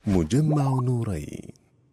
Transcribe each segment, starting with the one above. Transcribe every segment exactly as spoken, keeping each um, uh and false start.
مجمع نورين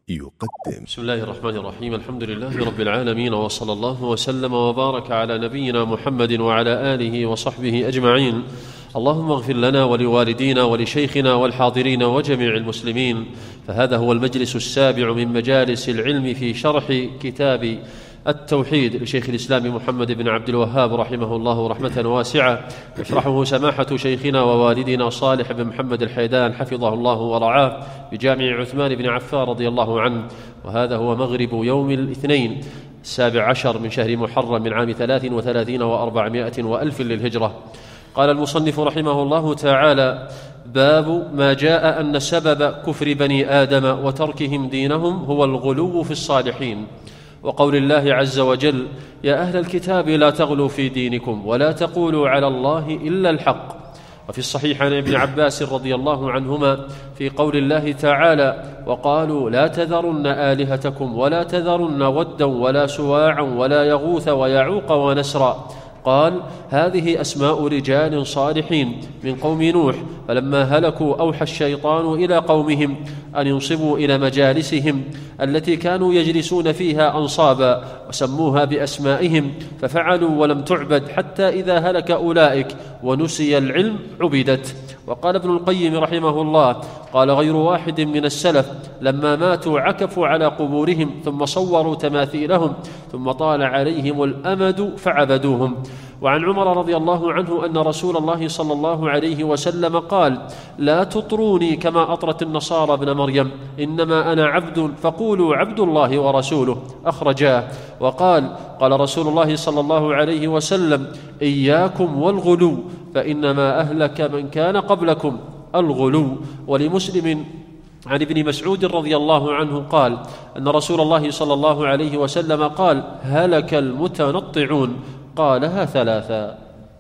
يقدم. بسم الله الرحمن الرحيم. الحمد لله رب العالمين، وصلى الله وسلم وبارك على نبينا محمد وعلى آله وصحبه أجمعين. اللهم اغفر لنا ولوالدينا ولشيخنا والحاضرين وجميع المسلمين. فهذا هو المجلس السابع من مجالس العلم في شرح كتاب التوحيد لشيخ الإسلام محمد بن عبد الوهاب رحمه الله رحمة واسعة، يشرحه سماحة شيخنا ووالدنا صالح بن محمد الحيدان حفظه الله ورعاه بجامع عثمان بن عفان رضي الله عنه. وهذا هو مغرب يوم الاثنين السابع عشر من شهر محرم من عام ثلاث وثلاثين وأربعمائة وألف للهجرة. قال المصنف رحمه الله تعالى: باب ما جاء أن سبب كفر بني آدم وتركهم دينهم هو الغلو في الصالحين، وقول الله عز وجل: يا أهل الكتاب لا تغلوا في دينكم ولا تقولوا على الله إلا الحق. وفي الصحيح عن ابن عباس رضي الله عنهما في قول الله تعالى: وقالوا لا تذرن آلهتكم ولا تذرن ودا ولا سواعا ولا يغوث ويعوق ونسرا، قال: هذه أسماء رجال صالحين من قوم نوح، فلما هلكوا أوحى الشيطان إلى قومهم أن ينصبوا إلى مجالسهم التي كانوا يجلسون فيها أنصابا، وسموها بأسمائهم، ففعلوا ولم تعبد، حتى إذا هلك أولئك ونسي العلم عبدت. وقال ابن القيم رحمه الله: قال غير واحد من السلف لما ماتوا عكفوا على قبورهم ثم صوروا تماثيلهم ثم طال عليهم الأمد فعبدوهم. وعن عمر رضي الله عنه أن رسول الله صلى الله عليه وسلم قال: لا تطروني كما أطرت النصارى ابن مريم، إنما أنا عبد فقولوا عبد الله ورسوله، أخرجاه. وقال: قال رسول الله صلى الله عليه وسلم: إياكم والغلو فإنما أهلك من كان قبلكم الغلو. ولمسلم عن ابن مسعود رضي الله عنه قال أن رسول الله صلى الله عليه وسلم قال: هلك المتنطعون، قالها ثلاثا.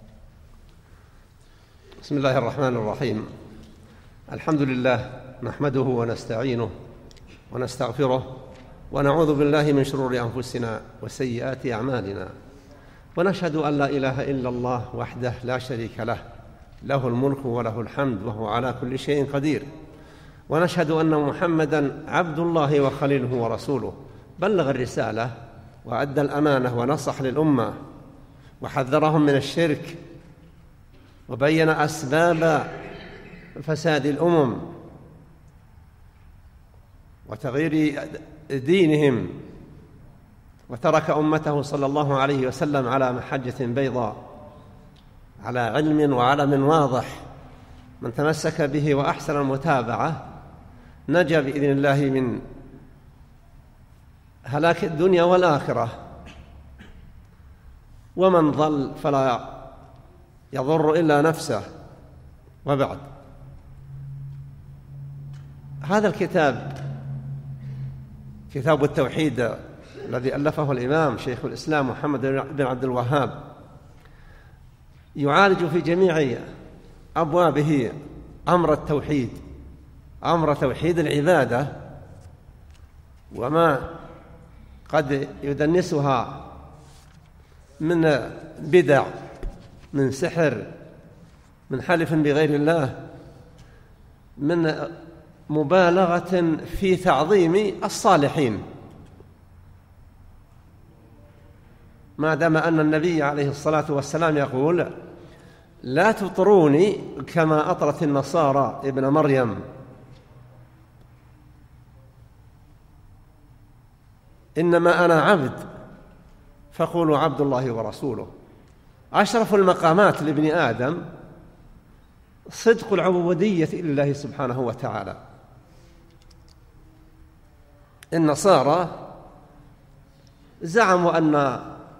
بسم الله الرحمن الرحيم. الحمد لله نحمده ونستعينه ونستغفره، ونعوذ بالله من شرور أنفسنا وسيئات أعمالنا، ونشهد أن لا إله إلا الله وحده لا شريك له، له الملك وله الحمد وهو على كل شيء قدير. ونشهد أن محمدًا عبد الله وخليله ورسوله، بلغ الرسالة وأدى الأمانة ونصح للأمة وحذرهم من الشرك وبين أسباب فساد الأمم وتغيير دينهم، وترك أمته صلى الله عليه وسلم على محجة بيضاء على علم وعلم واضح. من تمسك به وأحسن المتابعة نجا بإذن الله من هلاك الدنيا والآخرة، ومن ضل فلا يضر إلا نفسه. وبعد، هذا الكتاب كتاب التوحيد الذي ألفه الإمام شيخ الإسلام محمد بن عبد الوهاب يعالج في جميع أبوابه أمر التوحيد، أمر توحيد العبادة، وما قد يدنسها من بدع، من سحر، من حلف بغير الله، من مبالغة في تعظيم الصالحين، ما دام أن النبي عليه الصلاة والسلام يقول: لا تطروني كما أطرت النصارى ابن مريم، إنما أنا عبد فقولوا عبد الله ورسوله. أشرف المقامات لابن آدم صدق العبودية لله سبحانه وتعالى. النصارى زعموا أن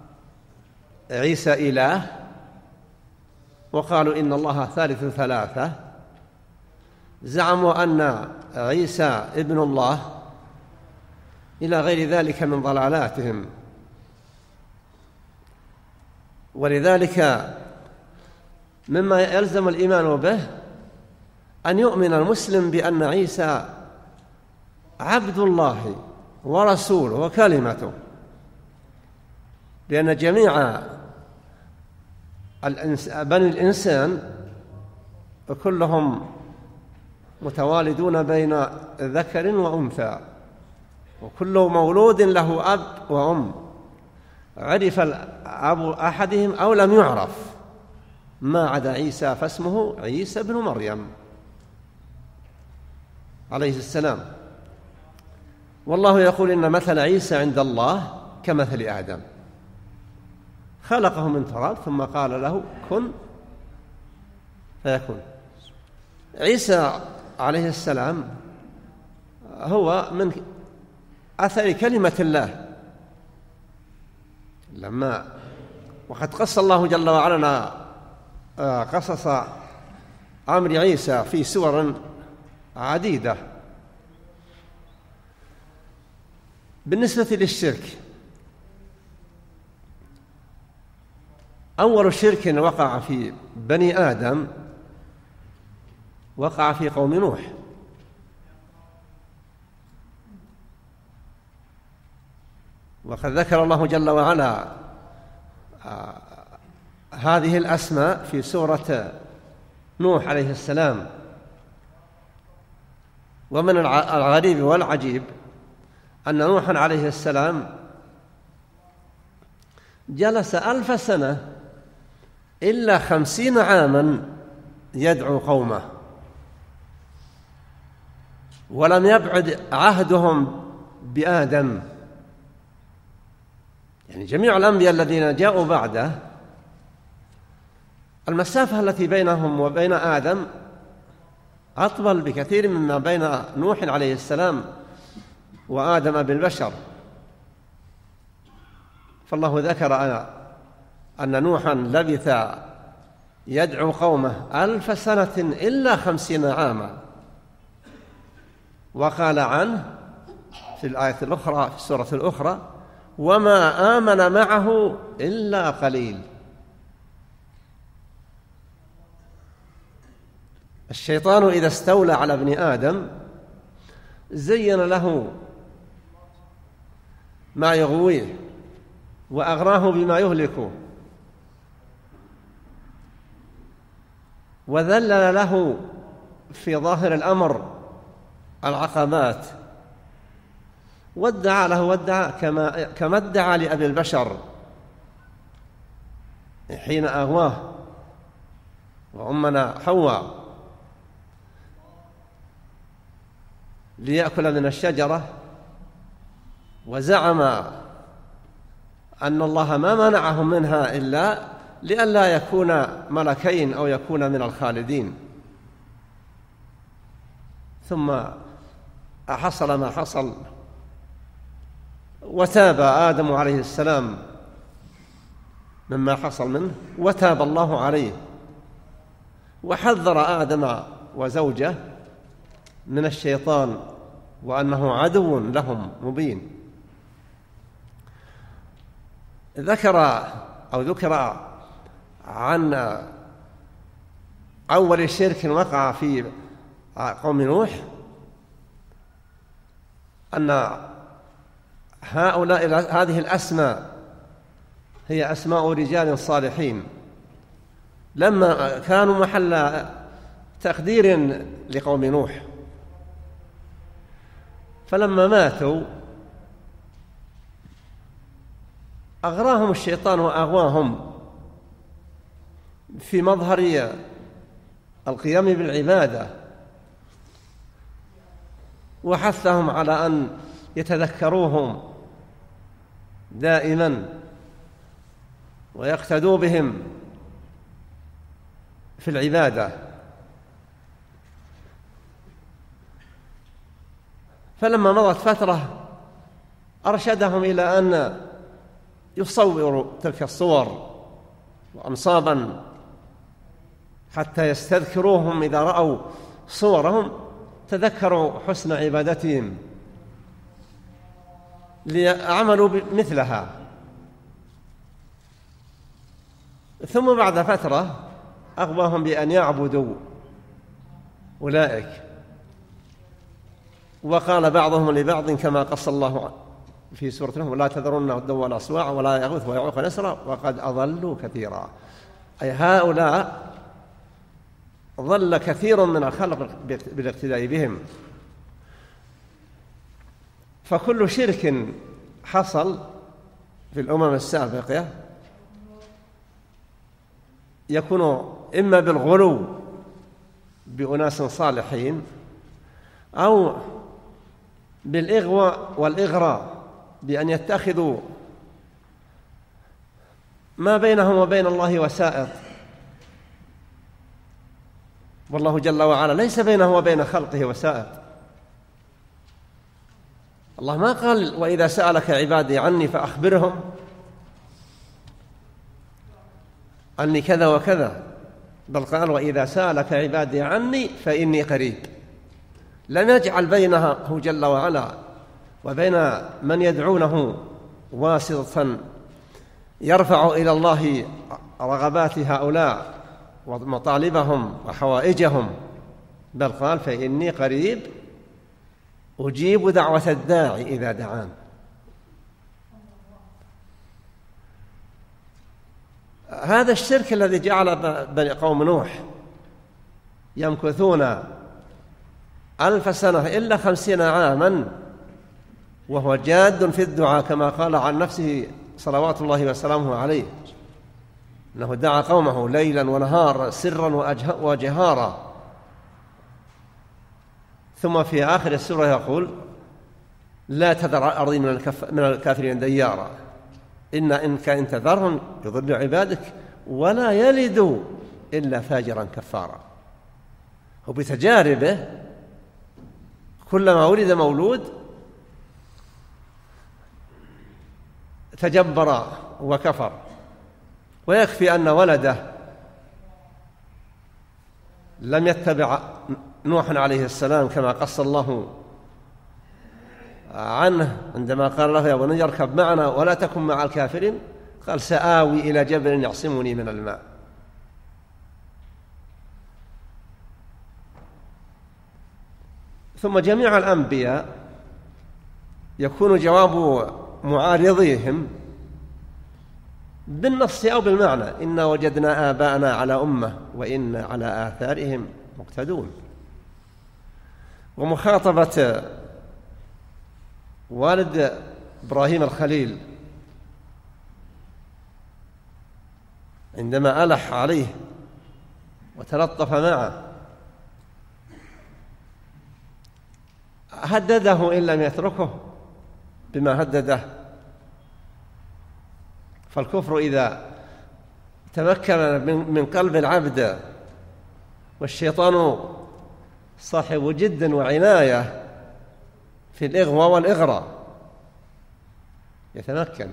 عيسى إله، وقالوا إن الله ثالث ثلاثة، زعموا أن عيسى ابن الله، إلى غير ذلك من ضلالاتهم. ولذلك مما يلزم الإيمان به أن يؤمن المسلم بأن عيسى عبد الله ورسوله وكلمته، لأن جميع بني الإنسان كلهم متوالدون بين ذكر وأنثى، وكل مولود له أب وأم، عرف أب أحدهم أو لم يعرف ما عدا عيسى فاسمه عيسى بن مريم عليه السلام. والله يقول إن مثل عيسى عند الله كمثل آدم، خلقه من تراب ثم قال له كن فيكون. عيسى عليه السلام هو من أثر كلمة الله، لما وقد قص الله جل وعلا قصص أمر عيسى في سور عديدة. بالنسبة للشرك، أول شرك وقع في بني آدم وقع في قوم نوح، وقد ذكر الله جل وعلا هذه الأسماء في سورة نوح عليه السلام. ومن الغريب والعجيب أن نوحا عليه السلام جلس ألف سنة إلا خمسين عاما يدعو قومه، ولم يبعد عهدهم بآدم. يعني جميع الأنبياء الذين جاءوا بعده المسافة التي بينهم وبين آدم أطول بكثير مما بين نوح عليه السلام وآدم بالبشر. فالله ذكر أن نوحا لبث يدعو قومه ألف سنة إلا خمسين عاما، وقال عنه في الآية الأخرى في السورة الأخرى وما آمن معه إلا قليل. الشيطان إذا استولى على ابن آدم زين له ما يغويه وأغراه بما يهلكه، وذلل له في ظاهر الأمر العقبات، وادعى له وادعى كما كما ادعى لأبي البشر حين أغواه وأمنا حواء ليأكل من الشجرة، وزعم أن الله ما منعهم منها إلا لئلا يكون ملكين أو يكون من الخالدين. ثم حصل ما حصل، وتاب آدم عليه السلام مما حصل منه، وتاب الله عليه، وحذر آدم وزوجه من الشيطان وأنه عدو لهم مبين. ذكر أو ذكر عن أول شرك وقع في قوم نوح أن هؤلاء هذه الأسماء هي أسماء رجال صالحين لما كانوا محل تقدير لقوم نوح، فلما ماتوا أغراهم الشيطان وأغواهم في مظهر القيام بالعبادة، وحثهم على أن يتذكروهم دائما ويقتدوا بهم في العبادة. فلما مضت فترة أرشدهم إلى أن يصوروا تلك الصور وأنصابا حتى يستذكروهم إذا رأوا صورهم تذكروا حسن عبادتهم ليعملوا مثلها. ثم بعد فترة أغواهم بأن يعبدوا أولئك، وقال بعضهم لبعض كما قص الله في سورة نوح لا تذرن ودا ولا سواع ولا يغوث ويعوق ونسرا وقد أضلوا كثيرا. أي هؤلاء ظل كثير من الخلق بالاقتداء بهم. فكل شرك حصل في الأمم السابقة يكون إما بالغلو بأناس صالحين أو بالإغواء والإغراء، بأن يتخذوا ما بينهم وبين الله وسائط، والله جل وعلا ليس بينه وبين خلقه وسائط. الله ما قال وإذا سألك عبادي عني فأخبرهم أني كذا وكذا، بل قال وإذا سألك عبادي عني فإني قريب. لم يجعل بينه جل وعلا وبين من يدعونه واسطة يرفع إلى الله رغبات هؤلاء ومطالبهم وحوائجهم، بل قال فإني قريب أجيب دعوة الداعي إذا دعان. هذا الشرك الذي جعل بني قوم نوح يمكثون ألف سنة إلا خمسين عاما وهو جاد في الدعاء، كما قال عن نفسه صلوات الله وسلامه عليه أنه دعا قومه ليلا ونهارا سرا وجهارا. ثم في آخر السورة يقول لا تذر الأرض من الكافرين ديارا إن إنك إن تذرهم يضل عبادك ولا يلدوا إلا فاجرا كفارا. وبتجاربه كلما ولد مولود تجبر وكفر، ويكفي أن ولده لم يتبع نوح عليه السلام كما قص الله عنه عندما قال له يا بني اركب معنا ولا تكن مع الكافرين، قال سآوي إلى جبل يعصمني من الماء. ثم جميع الأنبياء يكون جواب معارضيهم بالنص أو بالمعنى إنا وجدنا آباءنا على أمة وإنا على آثارهم مقتدون. ومخاطبة والد إبراهيم الخليل عندما ألح عليه وتلطف معه هدده إن لم يتركه بما هدده. فالكفر إذا تمكن من قلب العبد والشيطان صاحب جد وعناية في الإغواء والإغراء يتمكن،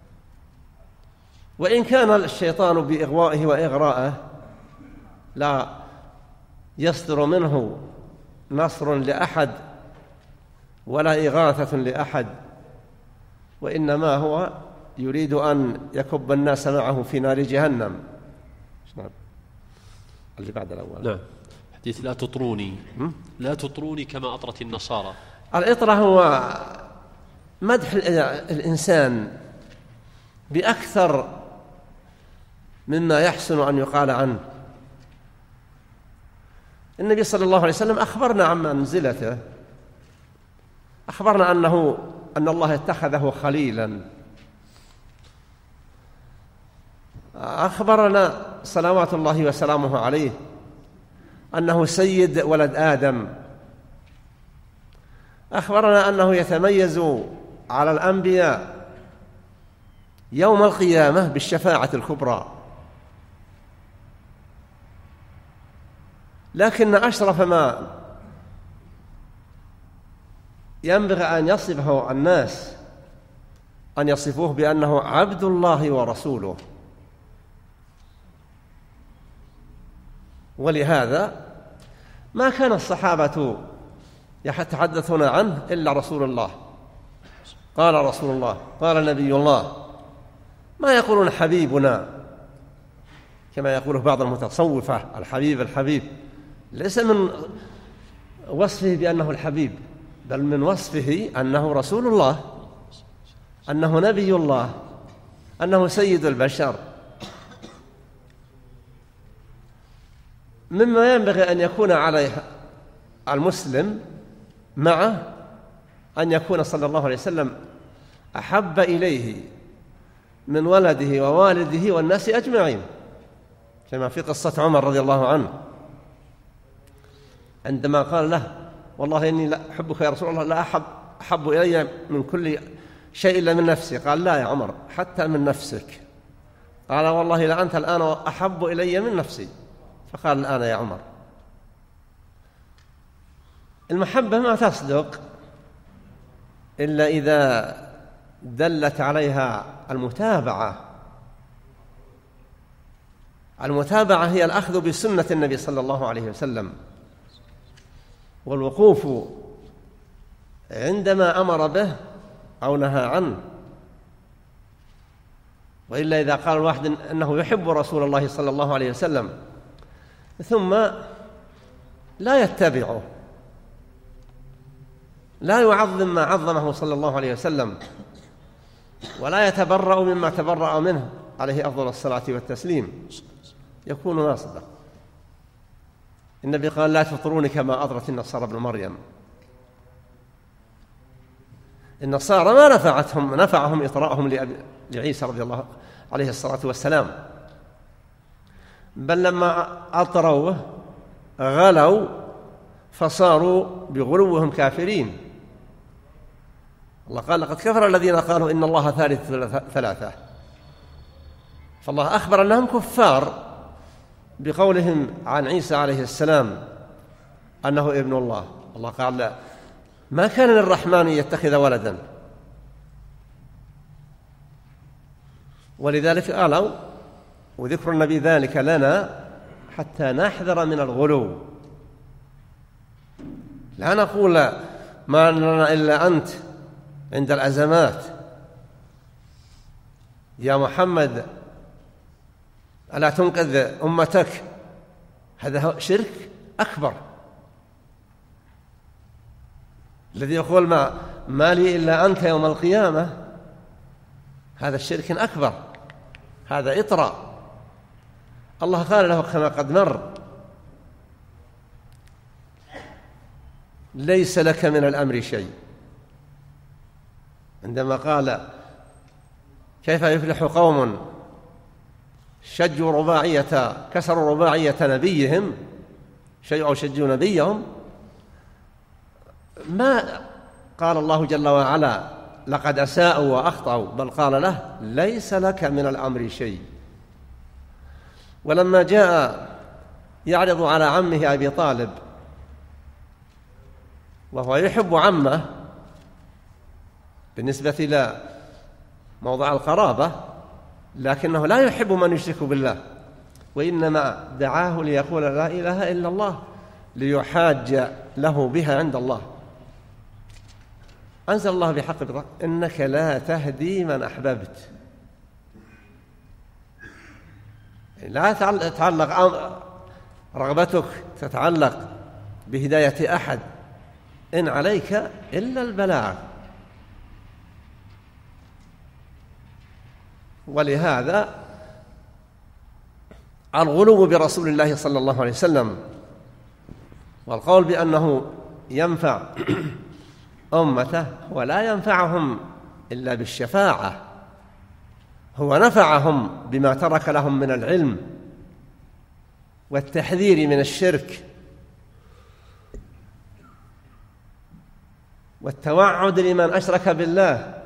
وإن كان الشيطان بإغوائه وإغراءه لا يصدر منه نصر لأحد ولا إغاثة لأحد، وإنما هو يريد أن يكب الناس معه في نار جهنم. نعم. اللي بعد الأول. نعم. حديث لا تطروني لا تطروني كما أطرت النصارى. الإطرة هو مدح الإنسان بأكثر مما يحسن أن يقال عنه. النبي صلى الله عليه وسلم أخبرنا عن منزلته، أخبرنا أنه أن الله اتخذه خليلا، أخبرنا صلوات الله وسلامه عليه أنه سيد ولد آدم، أخبرنا أنه يتميز على الأنبياء يوم القيامة بالشفاعة الكبرى. لكن أشرف ما ينبغي أن يصفه الناس أن يصفوه بأنه عبد الله ورسوله. ولهذا ما كان الصحابة يتحدثون عنه إلا رسول الله، قال رسول الله، قال نبي الله، ما يقولون حبيبنا كما يقوله بعض المتصوفة الحبيب الحبيب، ليس من وصفه بأنه الحبيب، بل من وصفه أنه رسول الله، أنه نبي الله، أنه سيد البشر. مما ينبغي أن يكون عليه المسلم معه أن يكون صلى الله عليه وسلم أحب إليه من ولده ووالده والناس أجمعين، كما في قصة عمر رضي الله عنه عندما قال له: والله إني لا أحبك يا رسول الله، لا أحب, أحب إلي من كل شيء إلا من نفسي. قال: لا يا عمر، حتى من نفسك. قال: والله لأنت الآن أحب إلي من نفسي. فقال: الآن يا عمر. المحبة ما تصدق إلا إذا دلت عليها المتابعة. المتابعة هي الأخذ بسنة النبي صلى الله عليه وسلم والوقوف عندما أمر به أو نهى عنه. وإلا إذا قال الواحد أنه يحب رسول الله صلى الله عليه وسلم ثم لا يتبعه، لا يعظم ما عظمه صلى الله عليه وسلم، ولا يتبرأ مما تبرأ منه عليه أفضل الصلاة والتسليم، يكون ناصبا. النبي قال: لا تطروني كما أطرت النصارى ابن مريم. النصارى ما نفعتهم نفعهم إطراءهم لعيسى رضي الله عليه الصلاة والسلام، بل لما أطروه غلوا فصاروا بغلوهم كافرين. الله قال: لقد كفر الذين قالوا إن الله ثالث ثلاثة. فالله أخبر أنهم كفار بقولهم عن عيسى عليه السلام أنه ابن الله. الله قال: ما كان للرحمن يتخذ ولدا. ولذلك قالوا، وذكر النبي ذلك لنا حتى نحذر من الغلو. لا نقول ما لنا إلا أنت عند الأزمات، يا محمد ألا تنقذ أمتك. هذا شرك أكبر. الذي يقول ما, ما لي إلا أنت يوم القيامة، هذا الشرك أكبر، هذا إطراء. الله قال له كما قد مر: ليس لك من الأمر شيء. عندما قال: كيف يفلح قوم شجوا رباعية كسروا رباعية نبيهم، شيء أو شجوا نبيهم، ما قال الله جل وعلا لقد أساءوا وأخطأوا، بل قال له: ليس لك من الأمر شيء. ولما جاء يعرض على عمه أبي طالب وهو يحب عمه بالنسبة إلى موضع القرابة، لكنه لا يحب من يشرك بالله، وإنما دعاه ليقول لا إله إلا الله ليحاج له بها عند الله. أنزل الله بحق بطاق: إنك لا تهدي من أحببت. لا تتعلق رغبتك تتعلق بهداية أحد، إن عليك إلا البلاغ. ولهذا الغلو برسول الله صلى الله عليه وسلم والقول بأنه ينفع أمته ولا ينفعهم إلا بالشفاعة، هو نفعهم بما ترك لهم من العلم والتحذير من الشرك والتوعد لمن أشرك بالله،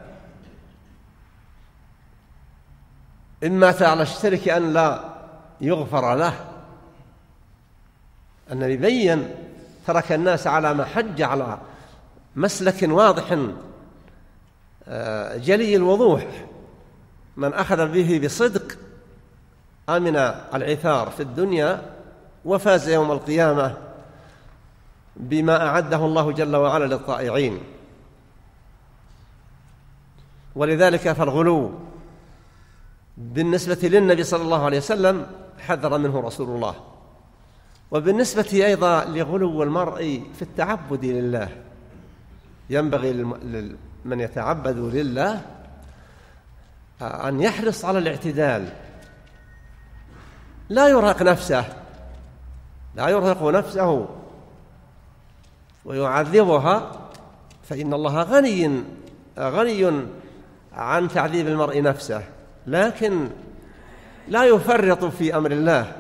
إن مات على الشرك أن لا يغفر له. النبي بين ترك الناس على محجة، على مسلك واضح جلي الوضوح، من أخذ به بصدق أمن العثار في الدنيا وفاز يوم القيامة بما أعده الله جل وعلا للطائعين. ولذلك فالغلو بالنسبة للنبي صلى الله عليه وسلم حذر منه رسول الله. وبالنسبة أيضا لغلو المرء في التعبد لله، ينبغي من يتعبد لله أن يحرص على الاعتدال، لا يرهق نفسه لا يرهق نفسه ويعذبها، فإن الله غني غني عن تعذيب المرء نفسه، لكن لا يفرط في أمر الله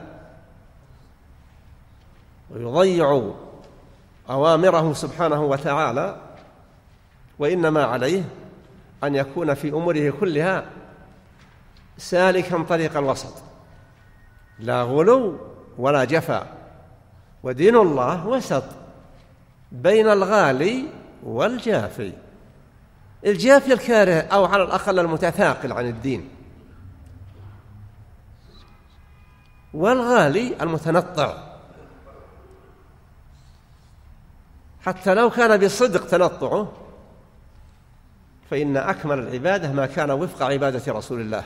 ويضيع أوامره سبحانه وتعالى، وإنما عليه أن يكون في أموره كلها سالكا طريق الوسط، لا غلو ولا جفا. ودين الله وسط بين الغالي والجافي، الجافي الكاره أو على الأقل المتثاقل عن الدين، والغالي المتنطع، حتى لو كان بصدق تنطعه فإن أكمل العبادة ما كان وفق عبادة رسول الله،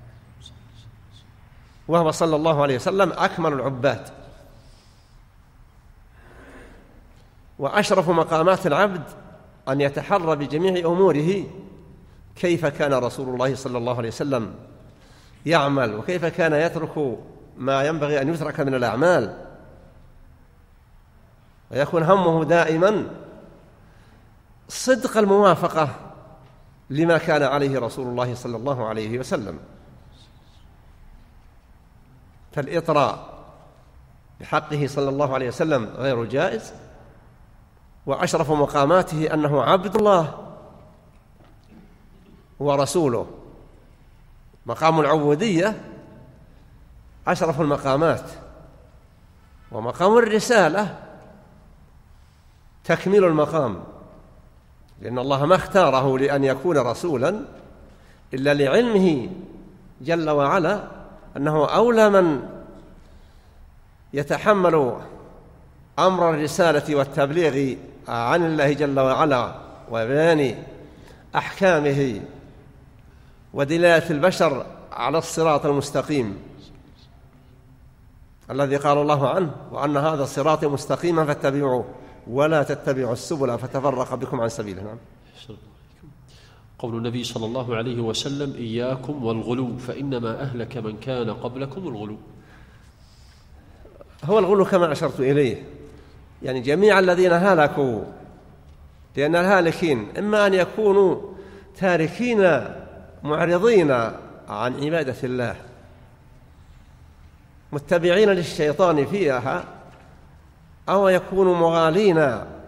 وهو صلى الله عليه وسلم أكمل العباد. وأشرف مقامات العبد أن يتحرى بجميع أموره كيف كان رسول الله صلى الله عليه وسلم يعمل، وكيف كان يترك ما ينبغي أن يترك من الأعمال، ويكون همه دائما صدق الموافقة لما كان عليه رسول الله صلى الله عليه وسلم. فالإطراء بحقه صلى الله عليه وسلم غير جائز، وأشرف مقاماته أنه عبد الله ورسوله. مقام العبودية أشرف المقامات، ومقام الرسالة تكميل المقام، لأن الله ما اختاره لأن يكون رسولا إلا لعلمه جل وعلا أنه أولى من يتحمل أمر الرسالة والتبليغ عن الله جل وعلا وبيان أحكامه ودلالة البشر على الصراط المستقيم الذي قال الله عنه: وأن هذا الصراط مستقيما فاتبعوه ولا تتبعوا السبل فتفرق بكم عن سبيله. نعم. قول النبي صلى الله عليه وسلم: إياكم والغلو فإنما أهلك من كان قبلكم الغلو. هو الغلو كما أشرت إليه، يعني جميع الذين هلكوا، لأن الهالكين إما أن يكونوا تاركين معرضين عن عبادة الله متبعين للشيطان فيها، أو يكونوا مغالين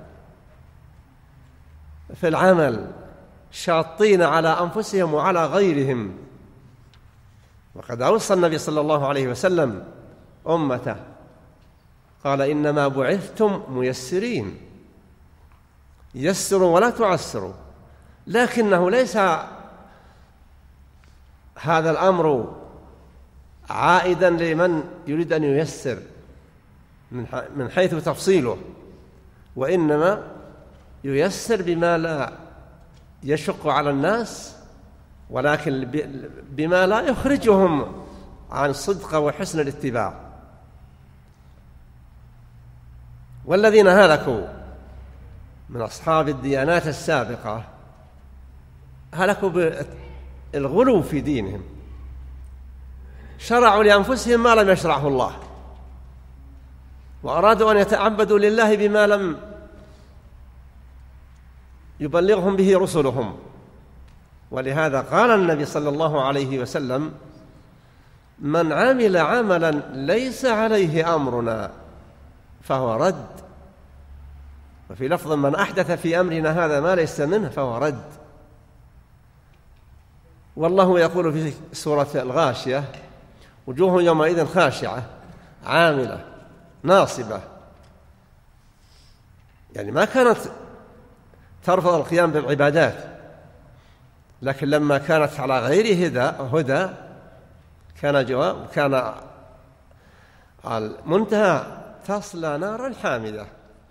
في العمل شاطين على أنفسهم وعلى غيرهم. وقد أوصى النبي صلى الله عليه وسلم أمته قال: إنما بعثتم ميسرين، يسروا ولا تعسروا. لكنه ليس هذا الأمر عائدا لمن يريد أن ييسر من حيث تفصيله، وإنما ييسر بما لا يشق على الناس، ولكن بما لا يخرجهم عن صدق وحسن الاتباع. والذين هلكوا من أصحاب الديانات السابقة هلكوا بالغلو في دينهم، شرعوا لأنفسهم ما لم يشرعه الله، وأرادوا أن يتعبدوا لله بما لم يبلغهم به رسلهم. ولهذا قال النبي صلى الله عليه وسلم: من عمل عملا ليس عليه أمرنا فهو رد. وفي لفظ: من أحدث في أمرنا هذا ما ليس منه فهو رد. والله يقول في سورة الغاشية: وجوه يومئذ خاشعة عاملة ناصبة. يعني ما كانت ترفض القيام بالعبادات، لكن لما كانت على غير هدى هدى كان جواب كان المنتهى تصلى نارا حامدة.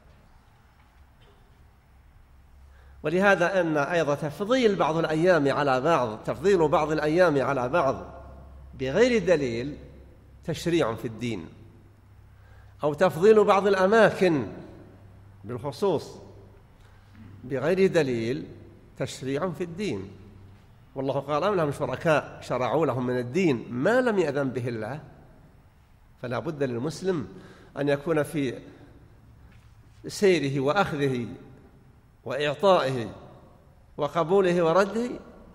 ولهذا أن أيضا تفضيل بعض الأيام على بعض تفضيل بعض الأيام على بعض بغير دليل تشريع في الدين، أو تفضيل بعض الأماكن بالخصوص بغير دليل تشريع في الدين. والله قال: أم لهم شركاء شرعوا لهم من الدين ما لم يأذن به الله. فلا بد للمسلم أن يكون في سيره وأخذه وإعطائه وقبوله ورده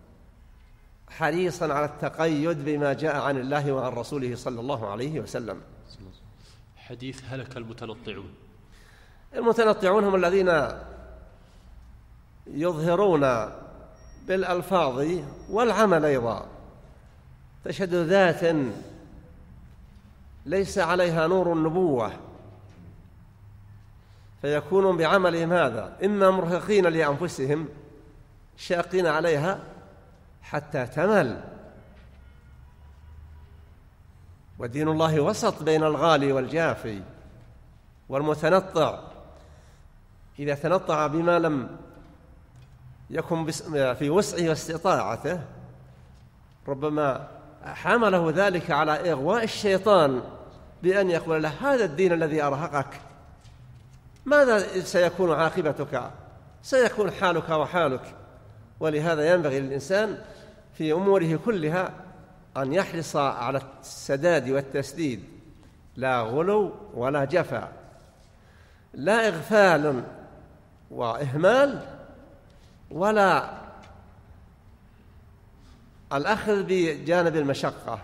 حريصا على التقيد بما جاء عن الله وعن رسوله صلى الله عليه وسلم. حديث هلك المتنطعون. المتنطعون هم الذين يظهرون بالألفاظ والعمل أيضا، تشهد ذات ليس عليها نور النبوة، فيكونون بعملهم هذا إما مرهقين لأنفسهم شاقين عليها حتى تمل. ودين الله وسط بين الغالي والجافي، والمتنطع إذا تنطع بما لم يكن في وسعه واستطاعته ربما حمله ذلك على إغواء الشيطان بأن يقول له هذا الدين الذي أرهقك ماذا سيكون عاقبتك؟ سيكون حالك وحالك. ولهذا ينبغي للإنسان في أموره كلها أن يحرص على السداد والتسديد، لا غلو ولا جفا، لا إغفال وإهمال، ولا الأخذ بجانب المشقة.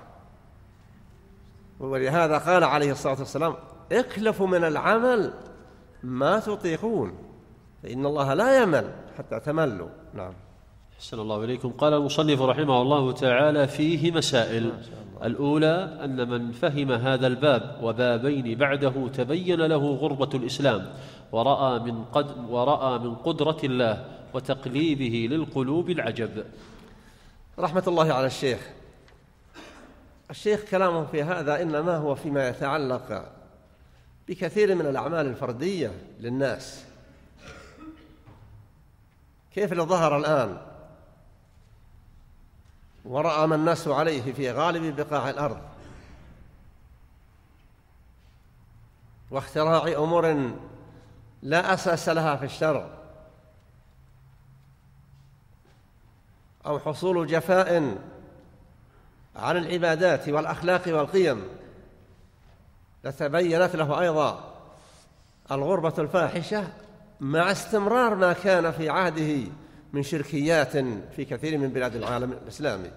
ولهذا قال عليه الصلاة والسلام اكلفوا من العمل ما تطيقون فإن الله لا يمل حتى تملوا. نعم. أحسن الله إليكم. قال المصنف رحمه الله تعالى فيه مسائل. الأولى أن من فهم هذا الباب وبابين بعده تبين له غربة الإسلام ورأى من, قد ورأى من قدرة الله وتقليبه للقلوب العجب. رحمة الله على الشيخ. الشيخ كلامه في هذا إنما هو فيما يتعلق بكثير من الأعمال الفردية للناس، كيف لو ظهر الآن ورأى ما الناس عليه في غالب بقاع الأرض واختراع أمور لا أساس لها في الشرع، أو حصول جفاء عن العبادات والأخلاق والقيم، لتبينت له أيضا الغربة الفاحشة مع استمرار ما كان في عهده من شركيات في كثير من بلاد العالم الإسلامي.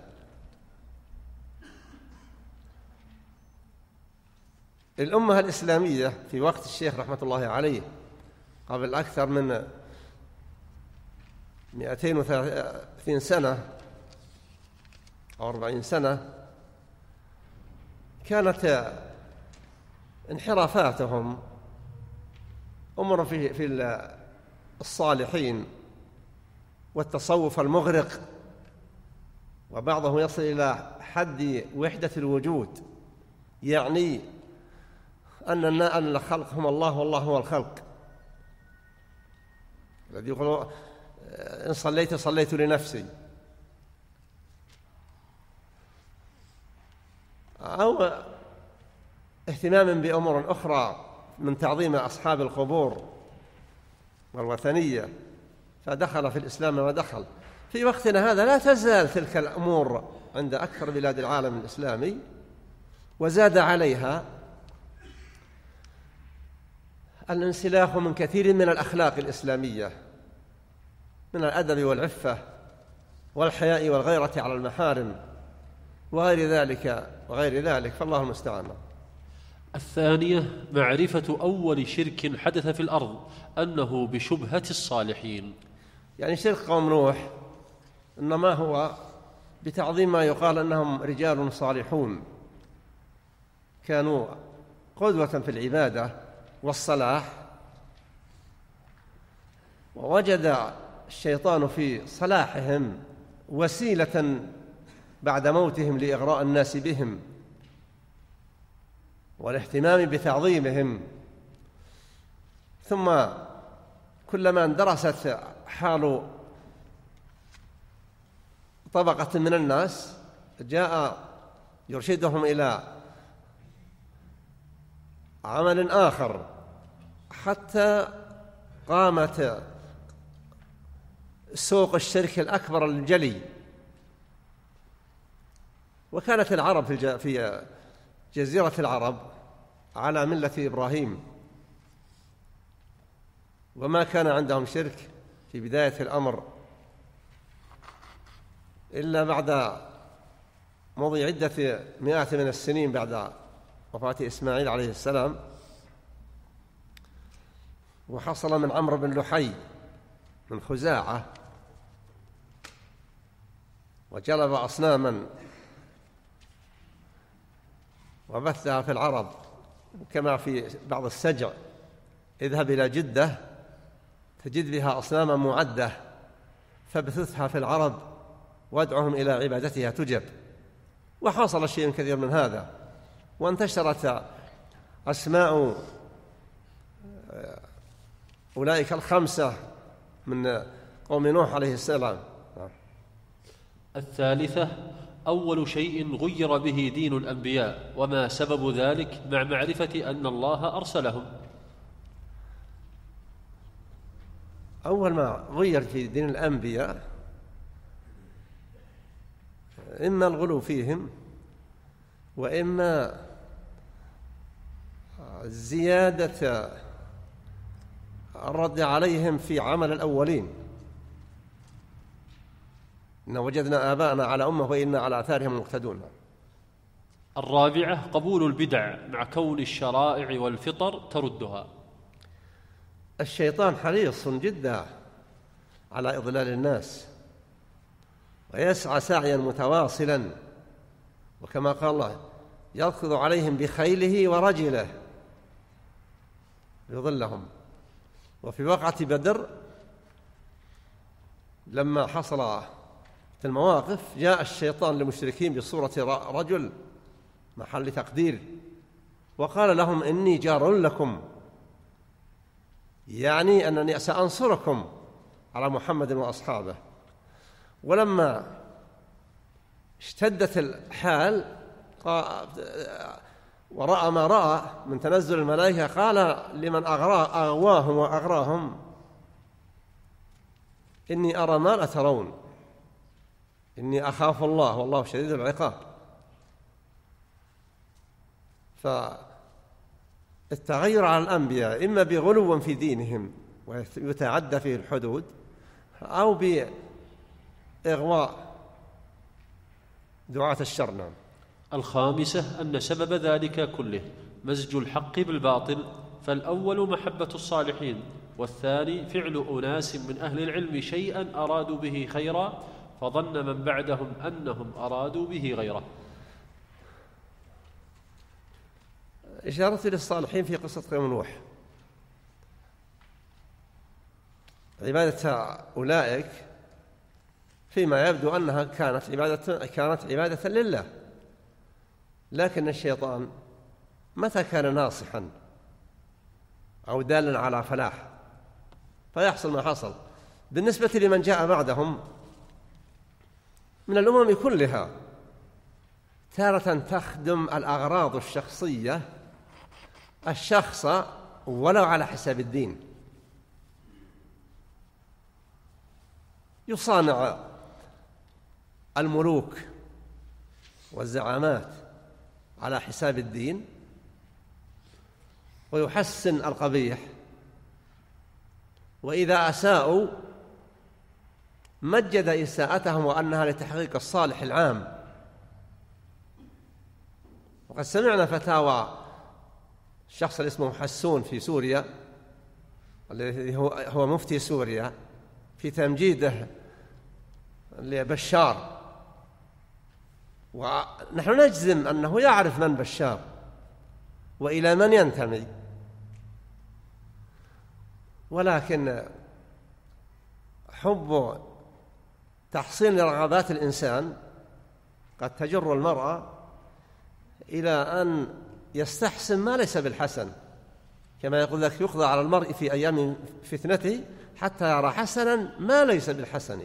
الأمة الإسلامية في وقت الشيخ رحمة الله عليه قبل أكثر من مئتين وثلاثين سنة أو أربعين سنة كانت انحرافاتهم أمر في في الصالحين والتصوف المغرق، وبعضهم يصل إلى حد وحدة الوجود، يعني أن الخلق هم الله والله هو الخلق، الذي يقول إن صليت صليت لنفسي، أو اهتمام بأمور أخرى من تعظيم أصحاب القبور والوثنية، فدخل في الإسلام ودخل. في وقتنا هذا لا تزال تلك الأمور عند أكثر بلاد العالم الإسلامي، وزاد عليها الانسلاخ من كثير من الأخلاق الإسلامية من الأدب والعفة والحياء والغيرة على المحارم وغير ذلك وغير ذلك، فالله المستعان. الثانية معرفة أول شرك حدث في الأرض أنه بشبهة الصالحين، يعني شرك قوم نوح إنما هو بتعظيم ما يقال أنهم رجال صالحون كانوا قدوة في العبادة والصلاح، ووجد الشيطان في صلاحهم وسيلة بعد موتهم لإغراء الناس بهم والاهتمام بتعظيمهم. ثم كلما اندرست حال طبقة من الناس جاء يرشدهم إلى عمل آخر، حتى قامت سوق الشرك الأكبر الجلي. وكانت العرب في جزيرة العرب على ملة إبراهيم، وما كان عندهم شرك في بداية الأمر إلا بعد مضي عدة مئات من السنين بعد وفاة إسماعيل عليه السلام، وحصل من عمرو بن لحي من خزاعة وجلب أصناما وبثها في العرب، كما في بعض السجع: اذهب إلى جدة تجد بها أصناما معدة فابثثها في العرب وادعهم إلى عبادتها تجب. وحصل شيء كثير من هذا، وانتشرت أسماء أولئك الخمسة من قوم نوح عليه السلام. الثالثة: أول شيء غير به دين الأنبياء، وما سبب ذلك مع معرفة أن الله أرسلهم. أول ما غير في دين الأنبياء إما الغلو فيهم، وإما زيادة الرد عليهم في عمل الأولين: إن وجدنا آباءنا على أمة وإنا على آثارهم مقتدون. الرابعة: قبول البدع مع كون الشرائع والفطر تردها. الشيطان حريص جدا على إضلال الناس، ويسعى سعيا متواصلا، وكما قال الله: يركض عليهم بخيله ورجله يضلهم. وفي وقعة بدر لما حصل في المواقف جاء الشيطان للمشركين بصورة رجل محل تقدير، وقال لهم: إني جار لكم، يعني أنني سأنصركم على محمد وأصحابه. ولما اشتدت الحال ورأى ما رأى من تنزل الملائكة قال لمن أغواهم وأغراهم: إني أرى ما لا ترون، إني أخاف الله والله شديد العقاب. فالتغير على الأنبياء إما بغلو في دينهم ويتعدى فيه الحدود، أو بإغواء دعاة الشر. نعم. الخامسة: أن سبب ذلك كله مزج الحق بالباطل، فالأول محبة الصالحين، والثاني فعل أناس من أهل العلم شيئا أرادوا به خيرا فظن من بعدهم أنهم أرادوا به غيره. إشارة للصالحين في قصة قوم نوح: عبادة أولئك فيما يبدو أنها كانت عبادة كانت عبادة لله، لكن الشيطان متى كان ناصحا أو دالا على فلاح فيحصل ما حصل. بالنسبة لمن جاء بعدهم من الأمم كلها، تارة تخدم الأغراض الشخصية الشخص ولو على حساب الدين، يصانع الملوك والزعامات على حساب الدين، ويحسن القبيح، وإذا أساءوا مجد إساءتهم وأنها لتحقيق الصالح العام. وقد سمعنا فتاوى الشخص اللي اسمه حسون في سوريا، الذي هو مفتي سوريا، في تمجيده لبشار، ونحن نجزم أنه يعرف من بشار وإلى من ينتمي، ولكن حب تحصيل رغبات الإنسان قد تجر المرأة إلى أن يستحسن ما ليس بالحسن، كما يقول لك: يقضى على المرء في أيام فتنته حتى يرى حسنا ما ليس بالحسن.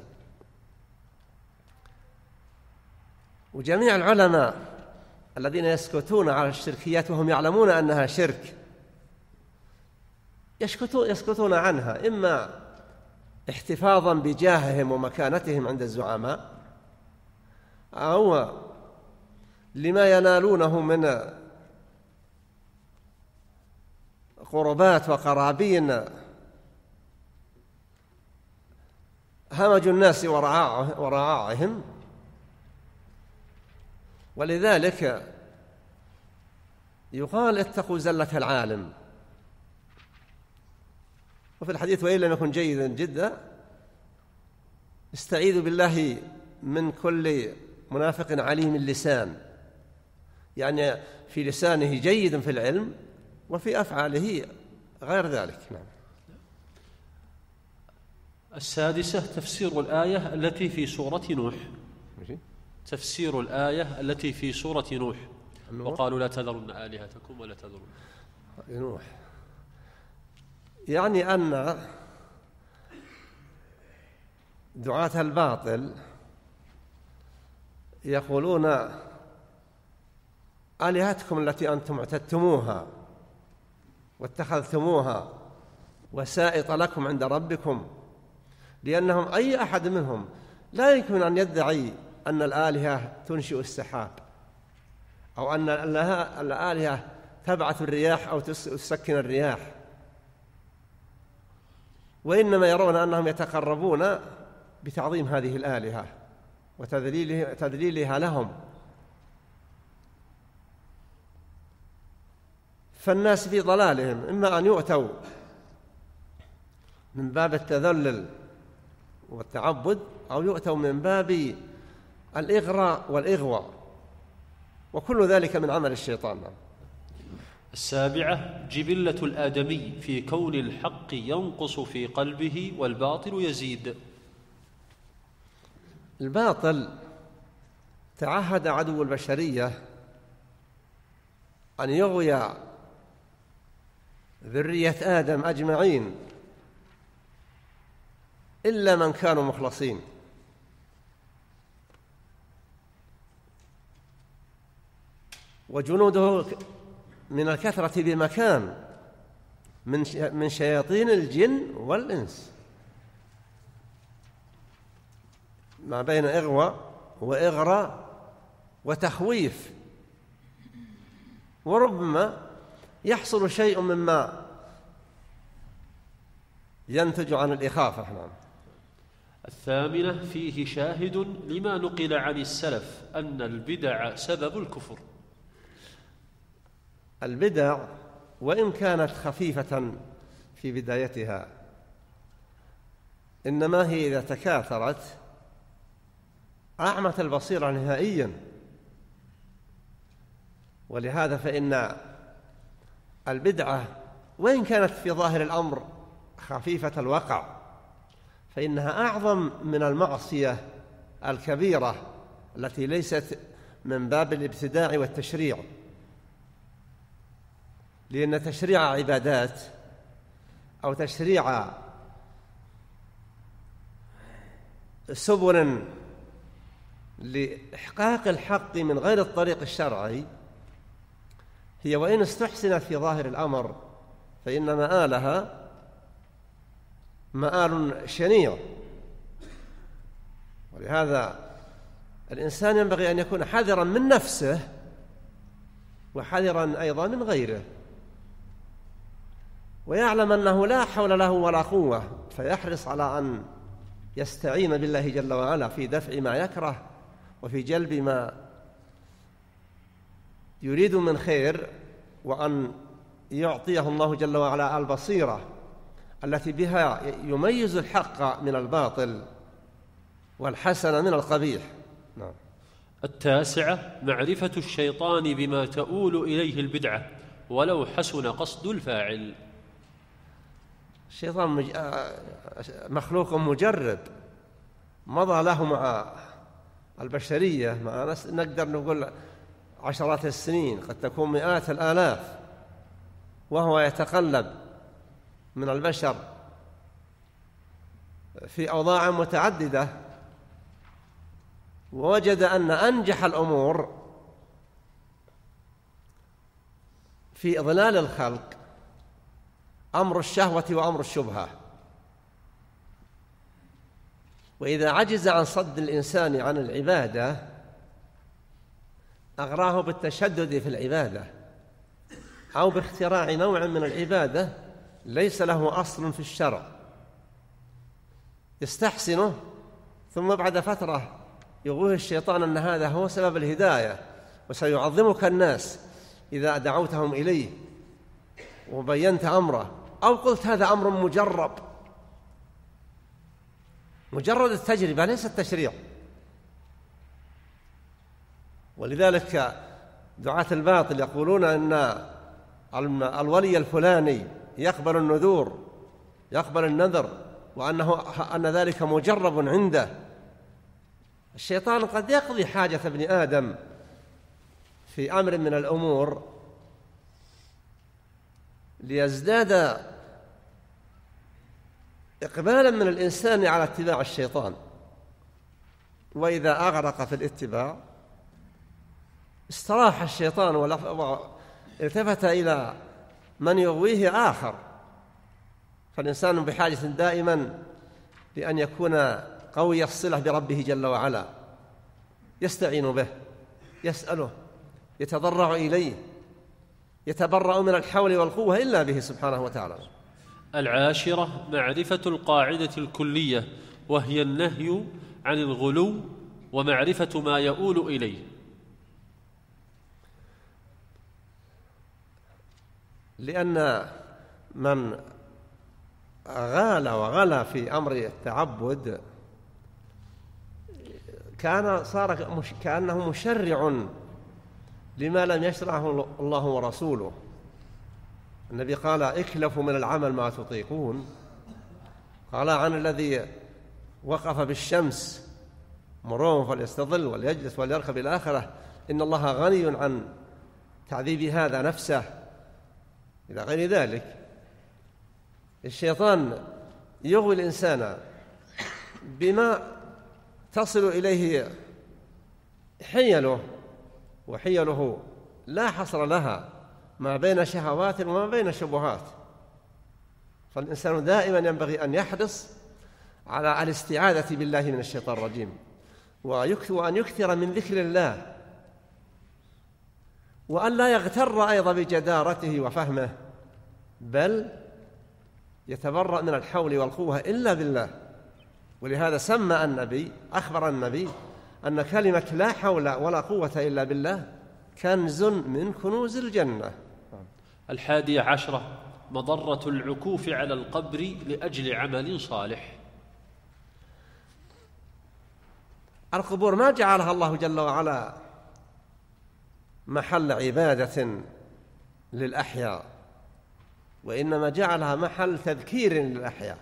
وجميع العلماء الذين يسكتون على الشركيات وهم يعلمون أنها شرك يسكتون عنها، إما احتفاظا بجاههم ومكانتهم عند الزعماء، أو لما ينالونه من قربات وقرابين همج الناس ورعاعهم، ولذلك يقال اتقوا زلة العالم. وفي الحديث وإن لم يكن جيدا جدا استعيذوا بالله من كل منافق عليم اللسان، يعني في لسانه جيد في العلم وفي أفعاله غير ذلك. نعم. السادسة تفسير الآية التي في سورة نوح. تفسير الآية التي في سورة نوح، وقالوا لا تذرن آلهتكم ولا تذرن نوح، يعني أن دعاة الباطل يقولون آلهتكم التي أنتم اعتدتموها واتخذتموها وسائط لكم عند ربكم، لأنهم أي أحد منهم لا يمكن أن يدعي أن الآلهة تنشئ السحاب، أو أن الآلهة تبعث الرياح أو تسكن الرياح، وإنما يرون أنهم يتقربون بتعظيم هذه الآلهة وتذليلها لهم. فالناس في ضلالهم، إما أن يؤتوا من باب التذلل والتعبد، أو يؤتوا من باب الإغراء والإغواء، وكل ذلك من عمل الشيطان. السابعة جبلة الآدمي في كون الحق ينقص في قلبه والباطل يزيد. الباطل تعهد عدو البشرية أن يغوي ذرية آدم أجمعين إلا من كانوا مخلصين، وجنوده من الكثرة بمكان من شياطين الجن والإنس، ما بين إغواء وإغراء وتخويف، وربما يحصل شيء مما ينتج عن الإخافة. نعم. الثامنة فيه شاهد لما نقل عن السلف أن البدع سبب الكفر. البدع وإن كانت خفيفة في بدايتها، إنما هي إذا تكاثرت أعمت البصيرة نهائيا، ولهذا فإن البدعة وإن كانت في ظاهر الأمر خفيفة الوقع فإنها أعظم من المعصية الكبيرة التي ليست من باب الابتداع والتشريع، لأن تشريع عبادات أو تشريع سبل لإحقاق الحق من غير الطريق الشرعي هي وإن استحسنت في ظاهر الأمر فإن مآلها مآل شنيع. ولهذا الإنسان ينبغي أن يكون حذرا من نفسه وحذرا أيضا من غيره، ويعلم أنه لا حول له ولا قوة، فيحرص على أن يستعين بالله جل وعلا في دفع ما يكره وفي جلب ما يريد من خير، وأن يعطيه الله جل وعلا البصيرة التي بها يميز الحق من الباطل والحسن من القبيح. نعم. التاسعة معرفة الشيطان بما تؤول إليه البدعة ولو حسن قصد الفاعل. الشيطان مج... مخلوق مجرب مضى له مع البشرية، مع ناس نقدر نقول عشرات السنين، قد تكون مئات الآلاف، وهو يتقلب من البشر في أوضاع متعددة، ووجد أن أنجح الأمور في إضلال الخلق أمر الشهوة وأمر الشبهة، وإذا عجز عن صد الإنسان عن العبادة أغراه بالتشدد في العبادة أو باختراع نوع من العبادة ليس له أصل في الشرع، يستحسنه ثم بعد فترة يغوه الشيطان أن هذا هو سبب الهداية وسيعظمك الناس إذا دعوتهم إليه وبينت أمره، أو قلت هذا أمر مجرب، مجرد التجربة ليس التشريع. ولذلك دعاة الباطل يقولون أن الولي الفلاني يقبل النذور، يقبل النذر، وأنه أن ذلك مجرب عنده. الشيطان قد يقضي حاجة ابن آدم في أمر من الأمور ليزداد إقبالا من الإنسان على اتباع الشيطان، وإذا أغرق في الاتباع استراح الشيطان والتفت إلى من يغويه آخر. فالإنسان بحاجة دائما لأن يكون قوي الصلة بربه جل وعلا، يستعين به، يسأله، يتضرع إليه، يتبرأ من الحول والقوة إلا به سبحانه وتعالى. العاشرة معرفة القاعدة الكلية، وهي النهي عن الغلو ومعرفة ما يؤول إليه. لأن من غال وغلا في أمر التعبد كان صار مش كأنه مشرع لما لم يشرعه الله ورسوله. النبي قال: اكلفوا من العمل ما تطيقون. قال عن الذي وقف بالشمس: مروه فليستظل وليجلس وليركب الآخرة، إن الله غني عن تعذيب هذا نفسه، إلى غير ذلك. الشيطان يغوي الإنسان بما تصل إليه حيله، وحيله لا حصر لها، ما بين شهوات وما بين شبهات. فالإنسان دائما ينبغي أن يحرص على الاستعاذة بالله من الشيطان الرجيم، وأن يكثر من ذكر الله، وأن لا يغتر أيضا بجدارته وفهمه، بل يتبرأ من الحول والقوة إلا بالله. ولهذا سمى النبي، أخبر النبي أن كلمة لا حول ولا قوة إلا بالله كنز من كنوز الجنة. الحادية عشرة مضرة العكوف على القبر لأجل عمل صالح. القبور ما جعلها الله جل وعلا محل عبادة للأحياء، وإنما جعلها محل تذكير للأحياء.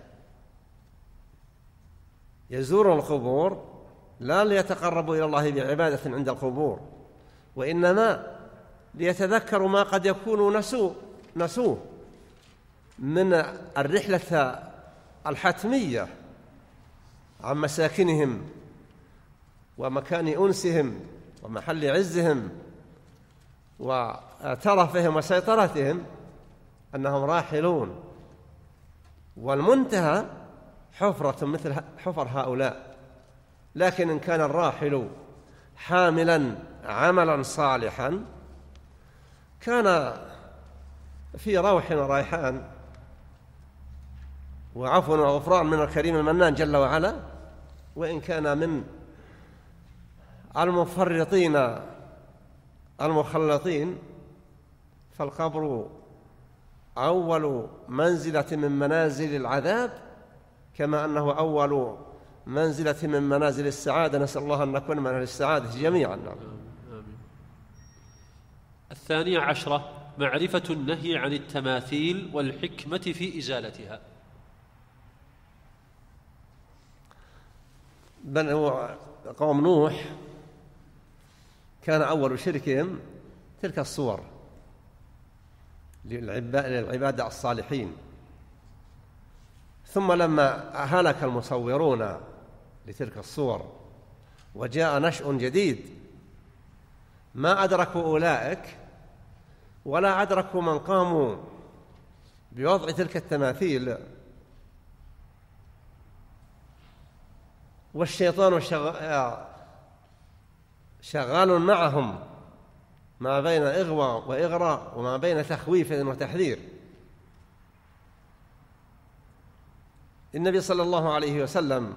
يزور القبور لا ليتقربوا إلى الله بعبادة عند القبور، وإنما ليتذكروا ما قد يكونوا نسوه نسوه من الرحلة الحتمية عن مساكنهم ومكان أنسهم ومحل عزهم وترفهم وسيطرتهم، أنهم راحلون، والمنتهى حفرة مثل حفر هؤلاء. لكن إن كان الراحل حاملا عملا صالحا كان في روح وريحان وعفو وغفران من الكريم المنان جل وعلا. وإن كان من المفرطين المخلطين فالقبر أول منزلة من منازل العذاب، كما أنه أول منزلة من منازل السعادة. نسأل الله أن نكون من أهل السعادة جميعا. آمين. الثانية عشرة معرفة النهي عن التماثيل والحكمة في إزالتها. بل قوم نوح كان أول شركهم تلك الصور للعبادة الصالحين، ثم لما هلك المصورون لتلك الصور وجاء نشء جديد ما أدركوا أولئك ولا أدركوا من قاموا بوضع تلك التماثيل، والشيطان شغال معهم ما بين إغواء وإغراء وما بين تخويف وتحذير. النبي صلى الله عليه وسلم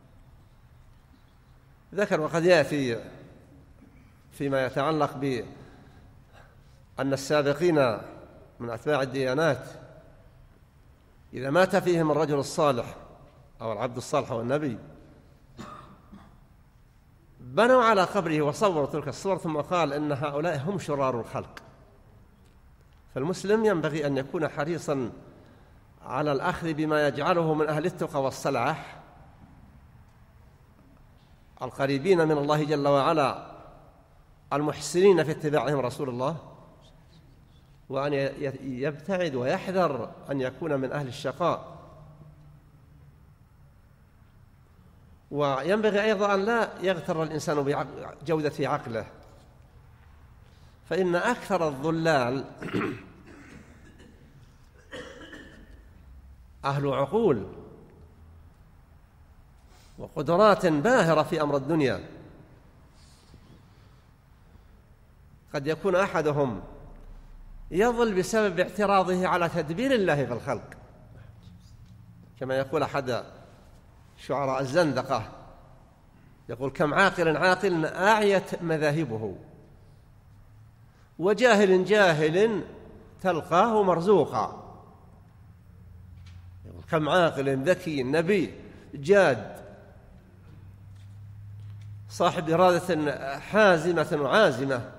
ذكر، وقد يأتي فيما يتعلق بأن السابقين من أتباع الديانات إذا مات فيهم الرجل الصالح أو العبد الصالح أو النبي بنوا على قبره وصوروا تلك الصور، ثم قال إن هؤلاء هم شرار الخلق. فالمسلم ينبغي أن يكون حريصا على الأخذ بما يجعله من أهل التقى والصلاح القريبين من الله جل وعلا المحسنين في اتباعهم رسول الله، وأن يبتعد ويحذر أن يكون من أهل الشقاء. وينبغي أيضا أن لا يغتر الإنسان بجودة عقله، فإن أكثر الضلال أهل عقول وقدرات باهرة في أمر الدنيا. قد يكون أحدهم يضل بسبب اعتراضه على تدبير الله في الخلق، كما يقول أحد شعراء الزندقة، يقول: كم عاقل عاقل أعيت مذاهبه، وجاهل جاهل تلقاه مرزوقا. يقول: كم عاقل ذكي نبي جاد صاحب إرادة حازمة وعازمة،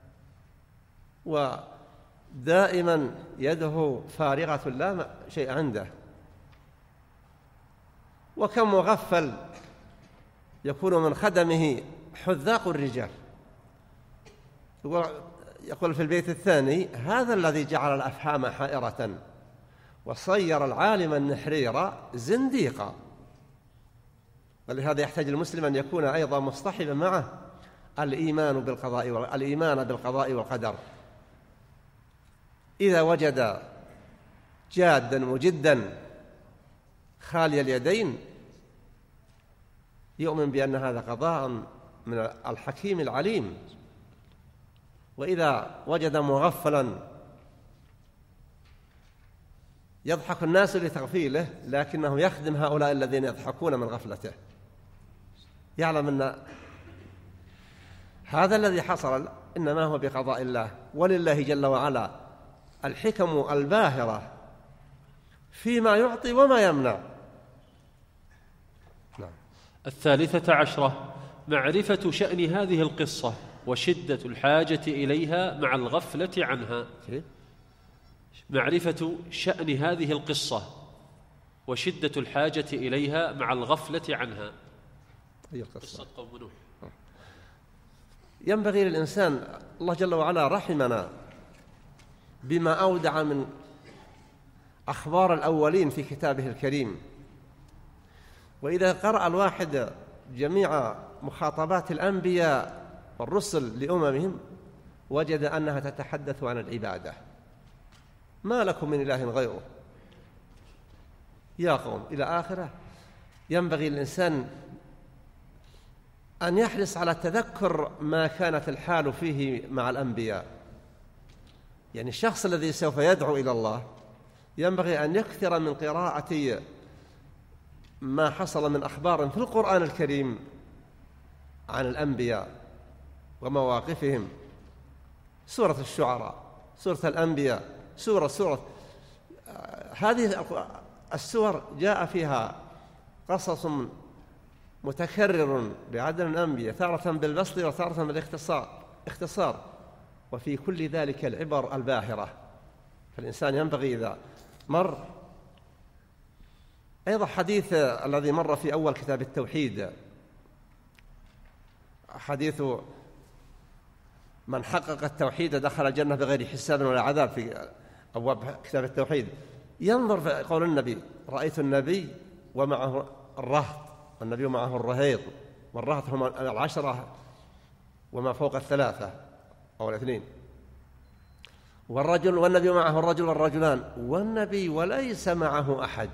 ودائما يده فارغة لا شيء عنده. وكم مغفل يكون من خدمه حذاق الرجال. يقول في البيت الثاني: هذا الذي جعل الأفهام حائرة وصير العالم النحرير زنديقا. ولهذا يحتاج المسلم أن يكون أيضا مصطحبا معه الإيمان بالقضاء والإيمان بالقضاء والقدر. إذا وجد جادا مجدا خالي اليدين يؤمن بأن هذا قضاء من الحكيم العليم. وإذا وجد مغفلا يضحك الناس لتغفيله لكنه يخدم هؤلاء الذين يضحكون من غفلته، يعلم أن هذا الذي حصل إنما هو بقضاء الله، ولله جل وعلا الحكم الباهرة فيما يعطي وما يمنع. نعم. الثالثة عشرة: معرفة شأن هذه القصة وشدة الحاجة إليها مع الغفلة عنها. معرفة شأن هذه القصة وشدة الحاجة إليها مع الغفلة عنها. هي قصة قوم نوح. ينبغي للإنسان، الله جل وعلا رحمنا بما أودع من أخبار الأولين في كتابه الكريم، وإذا قرأ الواحد جميع مخاطبات الأنبياء والرسل لأممهم وجد أنها تتحدث عن العبادة. ما لكم من إله غيره يا قوم إلى آخره. ينبغي للإنسان أن يحرص على تذكر ما كانت الحال فيه مع الأنبياء. يعني الشخص الذي سوف يدعو إلى الله ينبغي أن يكثر من قراءة ما حصل من أخبار في القرآن الكريم عن الأنبياء ومواقفهم. سورة الشعراء، سورة الأنبياء، سورة سورة هذه السور جاء فيها قصص متكرر بعدد الأنبياء، تارة بالبسط وتارة بالاختصار اختصار وفي كل ذلك العبر الباهرة. فالإنسان ينبغي إذا مر أيضا حديث الذي مر في أول كتاب التوحيد، حديث من حقق التوحيد دخل الجنة بغير حساب ولا عذاب في أبواب كتاب التوحيد. ينظر في قول النبي: رأيت النبي ومعه الرهط، والنبي معه الرهيط، والرهط هم العشرة وما فوق الثلاثة أو الاثنين، والرجل والنبي معه الرجل والرجلان، والنبي وليس معه أحد.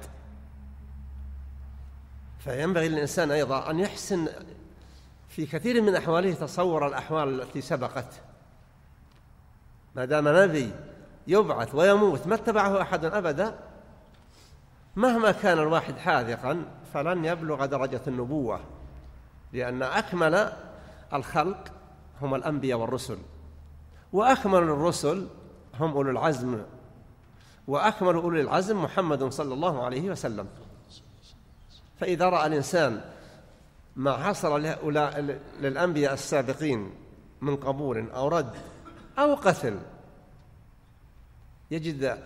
فينبغي للإنسان أيضا أن يحسن في كثير من أحواله تصور الأحوال التي سبقت، ما دام نبي يبعث ويموت ما اتبعه أحد أبدا، مهما كان الواحد حاذقا فلن يبلغ درجة النبوة، لأن أكمل الخلق هم الأنبياء والرسل، وأكمل الرسل هم أولو العزم، وأكمل أولي العزم محمد صلى الله عليه وسلم. فإذا رأى الإنسان ما حصل للأنبياء السابقين من قبول أو رد أو قتل يجد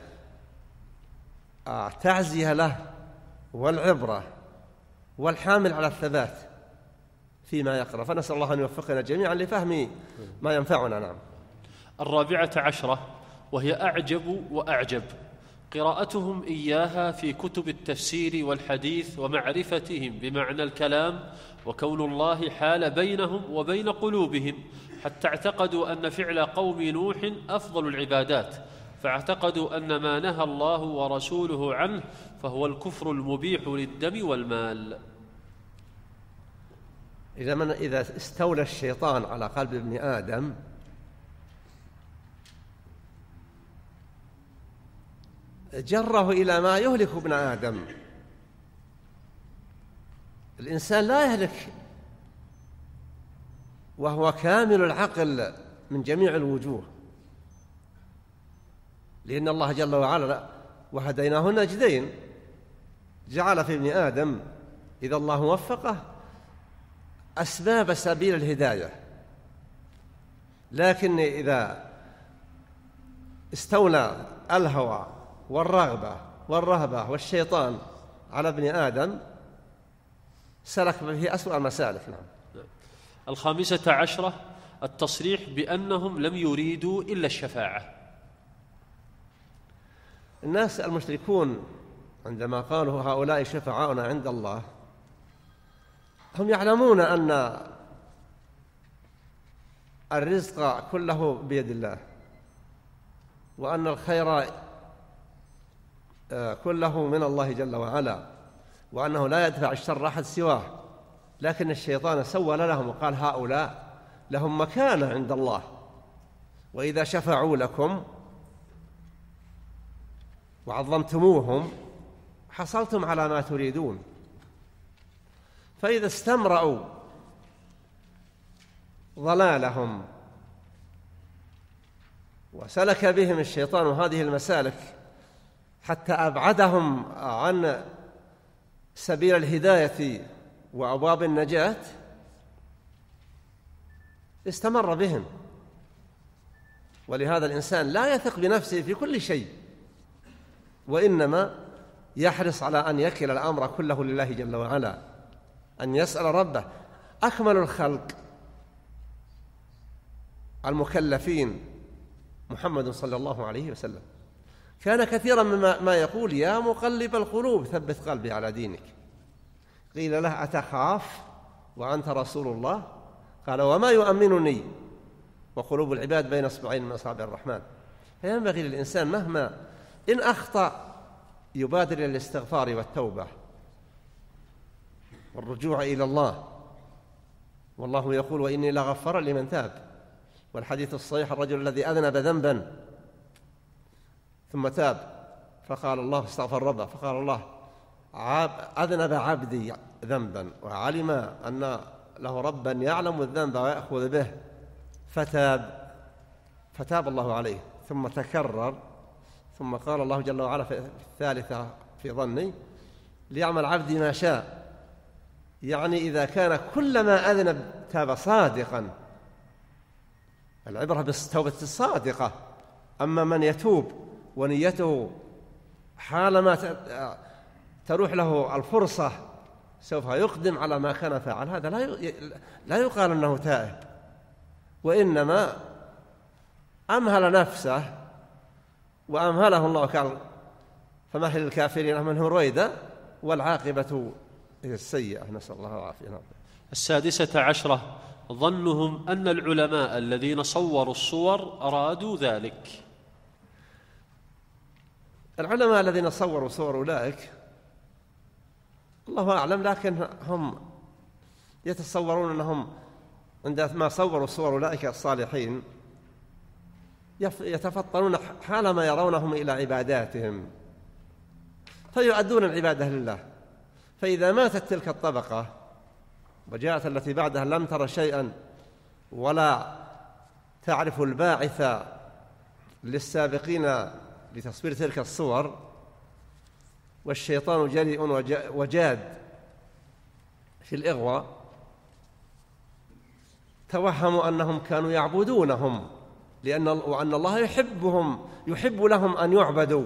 تعزية له والعبرة والحامل على الثبات فيما يقرأ. فنسأل الله أن يوفقنا جميعا لفهم ما ينفعنا. نعم. الرابعة عشرة، وهي أعجب وأعجب، قراءتهم إياها في كتب التفسير والحديث ومعرفتهم بمعنى الكلام، وكون الله حال بينهم وبين قلوبهم، حتى اعتقدوا أن فعل قوم نوح أفضل العبادات، فاعتقدوا أن ما نهى الله ورسوله عنه فهو الكفر المبيح للدم والمال. إذا من إذا استولى الشيطان على قلب ابن آدم جره إلى ما يهلك ابن آدم. الإنسان لا يهلك وهو كامل العقل من جميع الوجوه، لأن الله جل وعلا وهديناه النجدين جعل في ابن آدم إذا الله وفقه أسباب سبيل الهداية، لكن إذا استولى الهوى والرغبة والرهبة والشيطان على ابن آدم سلك به أسوأ المسالك. نعم. الخامسة عشرة، التصريح بأنهم لم يريدوا إلا الشفاعة. الناس المشركون عندما قالوا هؤلاء شفعاؤنا عند الله هم يعلمون أن الرزق كله بيد الله، وأن الخير كله من الله جل وعلا، وأنه لا يدفع الشر أحد سواه، لكن الشيطان سول لهم وقال هؤلاء لهم مكانة عند الله، وإذا شفعوا لكم وعظمتموهم حصلتم على ما تريدون. فإذا استمرأوا ضلالهم وسلك بهم الشيطان هذه المسالك حتى أبعدهم عن سبيل الهداية وأبواب النجاة، استمر بهم. ولهذا الإنسان لا يثق بنفسه في كل شيء، وإنما يحرص على أن يكل الأمر كله لله جل وعلا، أن يسأل ربه. أكمل الخلق المكلفين محمد صلى الله عليه وسلم كان كثيرا مما ما يقول يا مقلب القلوب ثبت قلبي على دينك. قيل له أتخاف وأنت رسول الله؟ قال وما يؤمنني وقلوب العباد بين اصبعين من أصابع الرحمن. فينبغي للإنسان مهما إن أخطأ يبادر إلى الاستغفار والتوبة والرجوع إلى الله، والله يقول وإني لغفار لمن تاب. والحديث الصحيح الرجل الذي أذنب ذنبا ثم تاب فقال الله استغفر ربه، فقال الله أذنب عبدي ذنبا وعلم أن له ربا يعلم الذنب ويأخذ به فتاب فتاب الله عليه، ثم تكرر، ثم قال الله جل وعلا في الثالثة في ظني ليعمل عبدي ما شاء، يعني إذا كان كلما أذنب تاب صادقا. العبرة بالتوبة الصادقة. أما من يتوب ونيته حالما تروح له الفرصة سوف يقدم على ما كان فعل، هذا لا يقال أنه تائب، وإنما أمهل نفسه وأمهله الله كان فمهل الكافرين منهم رويدا والعاقبة هي السيئة، نسأل الله العافية. السادسة عشرة، ظنهم أن العلماء الذين صوروا الصور أرادوا ذلك. العلماء الذين صوروا صور أولئك الله أعلم، لكن هم يتصورون أنهم عندما صوروا صور أولئك الصالحين يتفطنون حالما يرونهم إلى عباداتهم فيؤدون العبادة لله. فإذا ماتت تلك الطبقة وجاءت التي بعدها لم تر شيئا ولا تعرف الباعث للسابقين لتصوير تلك الصور، والشيطان جريء وجاد في الإغواء، توهموا أنهم كانوا يعبدونهم لأن وأن الله يحبهم يحب لهم أن يعبدوا.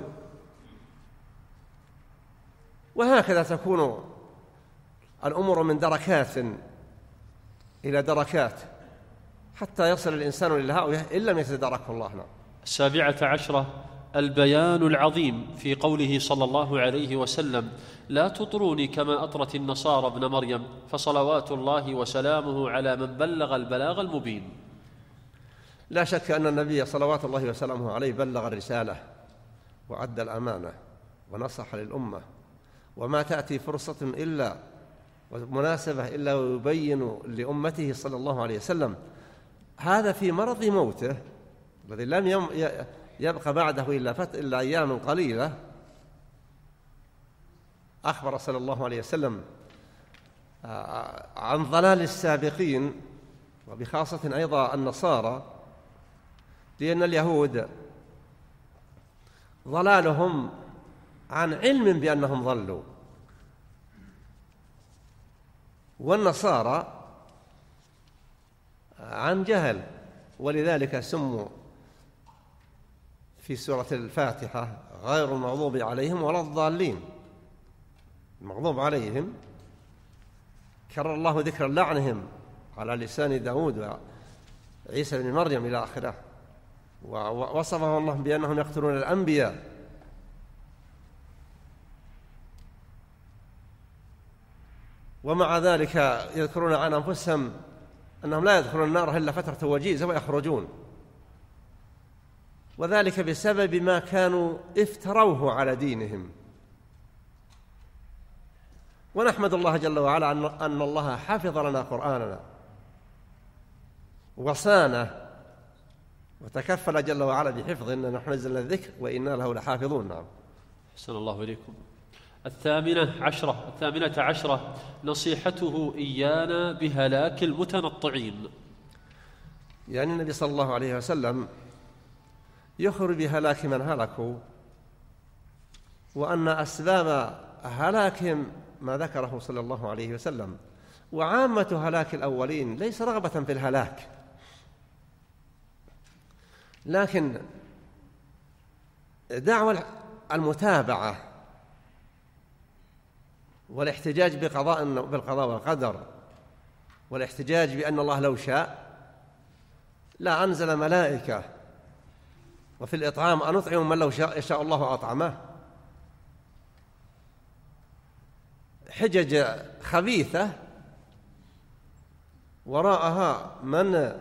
وهكذا تكون الأمور من دركات إلى دركات حتى يصل الإنسان للهاوية إن لم يتداركه الله. نعم. السابعة عشرة البيان العظيم في قوله صلى الله عليه وسلم: لا تطروني كما أطرت النصارى ابن مريم، فصلوات الله وسلامه على من بلغ البلاغ المبين. لا شك أن النبي صلوات الله وسلامه عليه بلغ الرسالة وأدى الأمانة ونصح للأمة، وما تأتي فرصة إلا ومناسبة إلا ويبين لأمته صلى الله عليه وسلم هذا في مرض موته الذي لم يبقى بعده إلا, فت... إلا أيام قليلة. أخبر صلى الله عليه وسلم عن ضلال السابقين وبخاصة أيضا النصارى، لأن اليهود ضلالهم عن علم بأنهم ضلوا، والنصارى عن جهل، ولذلك سموا في سورة الفاتحة غير المغضوب عليهم ولا الضالين. المغضوب عليهم كرر الله ذكر لعنهم على لسان داود وعيسى بن مريم إلى آخره، ووصفه الله بأنهم يقتلون الأنبياء. ومع ذلك يذكرون عن أنفسهم أنهم لا يدخلون النار إلا فترة وجيزة ويخرجون، وذلك بسبب ما كانوا افتروه على دينهم. ونحمد الله جل وعلا أن الله حفظ لنا قرآننا وصانه وتكفل جل وعلا بحفظه، إننا نحن نزلنا الذكر وإنا له لحافظون. نعم. أحسن الله إليكم. الثامنة عشرة الثامنة عشرة نصيحته إيانا بهلاك المتنطعين. يعني النبي صلى الله عليه وسلم يخبر بهلاك من هلكوا، وأن أسباب هلاكهم ما ذكره صلى الله عليه وسلم. وعامة هلاك الأولين ليس رغبة في الهلاك، لكن دعوة المتابعة والاحتجاج بقضاء بالقضاء والقدر، والاحتجاج بأن الله لو شاء لا أنزل ملائكة، وفي الإطعام أن نطعم من لو شاء يشاء الله أطعمه. حجج خبيثة وراءها من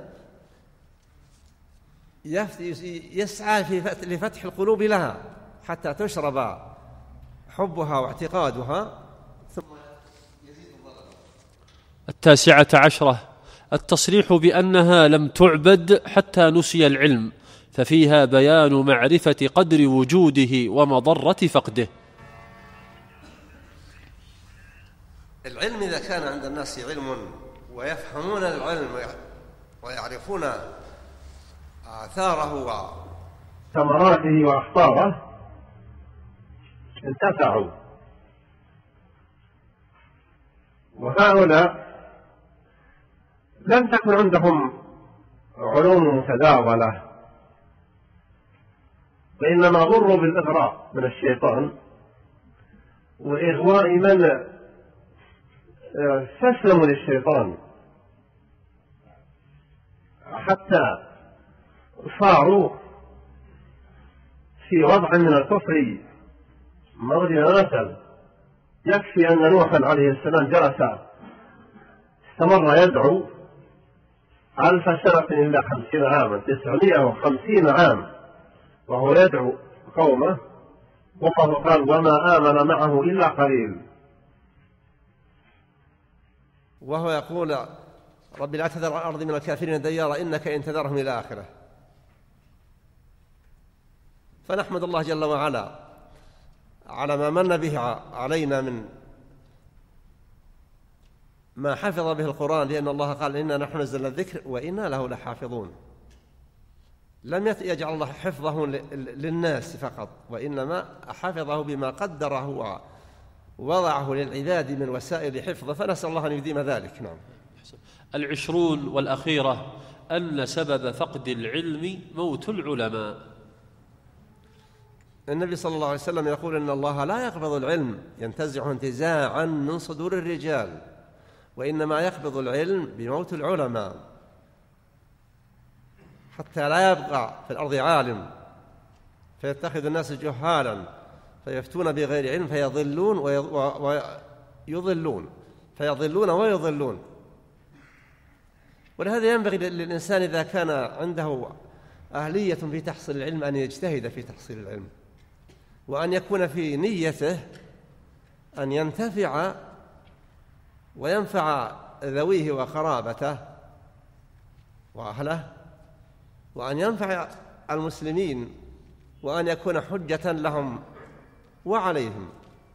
يسعى في لفتح القلوب لها حتى تشرب حبها واعتقادها ثم يزيد الضلال. التاسعة عشرة التصريح بأنها لم تعبد حتى نسي العلم، ففيها بيان معرفة قدر وجوده ومضرة فقده. العلم إذا كان عند الناس علم ويفهمون العلم ويعرفون آثاره وثمراته وأخطاره انتفعوا. وهؤلاء لم تكن عندهم علوم متداولة، وإنما ضروا بالإغراء من الشيطان وإغواء من استسلموا للشيطان حتى صاروا في وضع من الكفر مضرب مثل. يكفي أن نوحا عليه السلام جلس استمر يدعو ألف سنة إلا خمسين عاما، تسعمائة وخمسين عام وهو يدعو قومه، والله قال وما آمن معه إلا قليل. وهو يقول رب لا تذر على الأرض من الكافرين ديارا إنك إن تذرهم إلى آخره. فنحمد الله جل وعلا على ما من به علينا من ما حفظ به القرآن، لأن الله قال إنا نحن نزلنا الذكر وإنا له لحافظون. لم يجعل الله حفظه للناس فقط، وإنما حفظه بما قدره ووضعه للعباد من وسائل حفظه، فنسأل الله أن يديم ذلك. نعم. العشرون والأخيرة أن سبب فقد العلم موت العلماء. النبي صلى الله عليه وسلم يقول إن الله لا يقبض العلم ينتزعه انتزاعا من صدور الرجال، وإنما يقبض العلم بموت العلماء، حتى لا يبقى في الأرض عالم فيتخذ الناس جهالا فيفتون بغير علم فيضلون ويضلون فيضلون ويضلون. ولهذا ينبغي للإنسان إذا كان عنده أهلية في تحصيل العلم أن يجتهد في تحصيل العلم، وأن يكون في نيته أن ينتفع وينفع ذويه وقرابته وأهله، وأن ينفع المسلمين، وأن يكون حجة لهم وعليهم،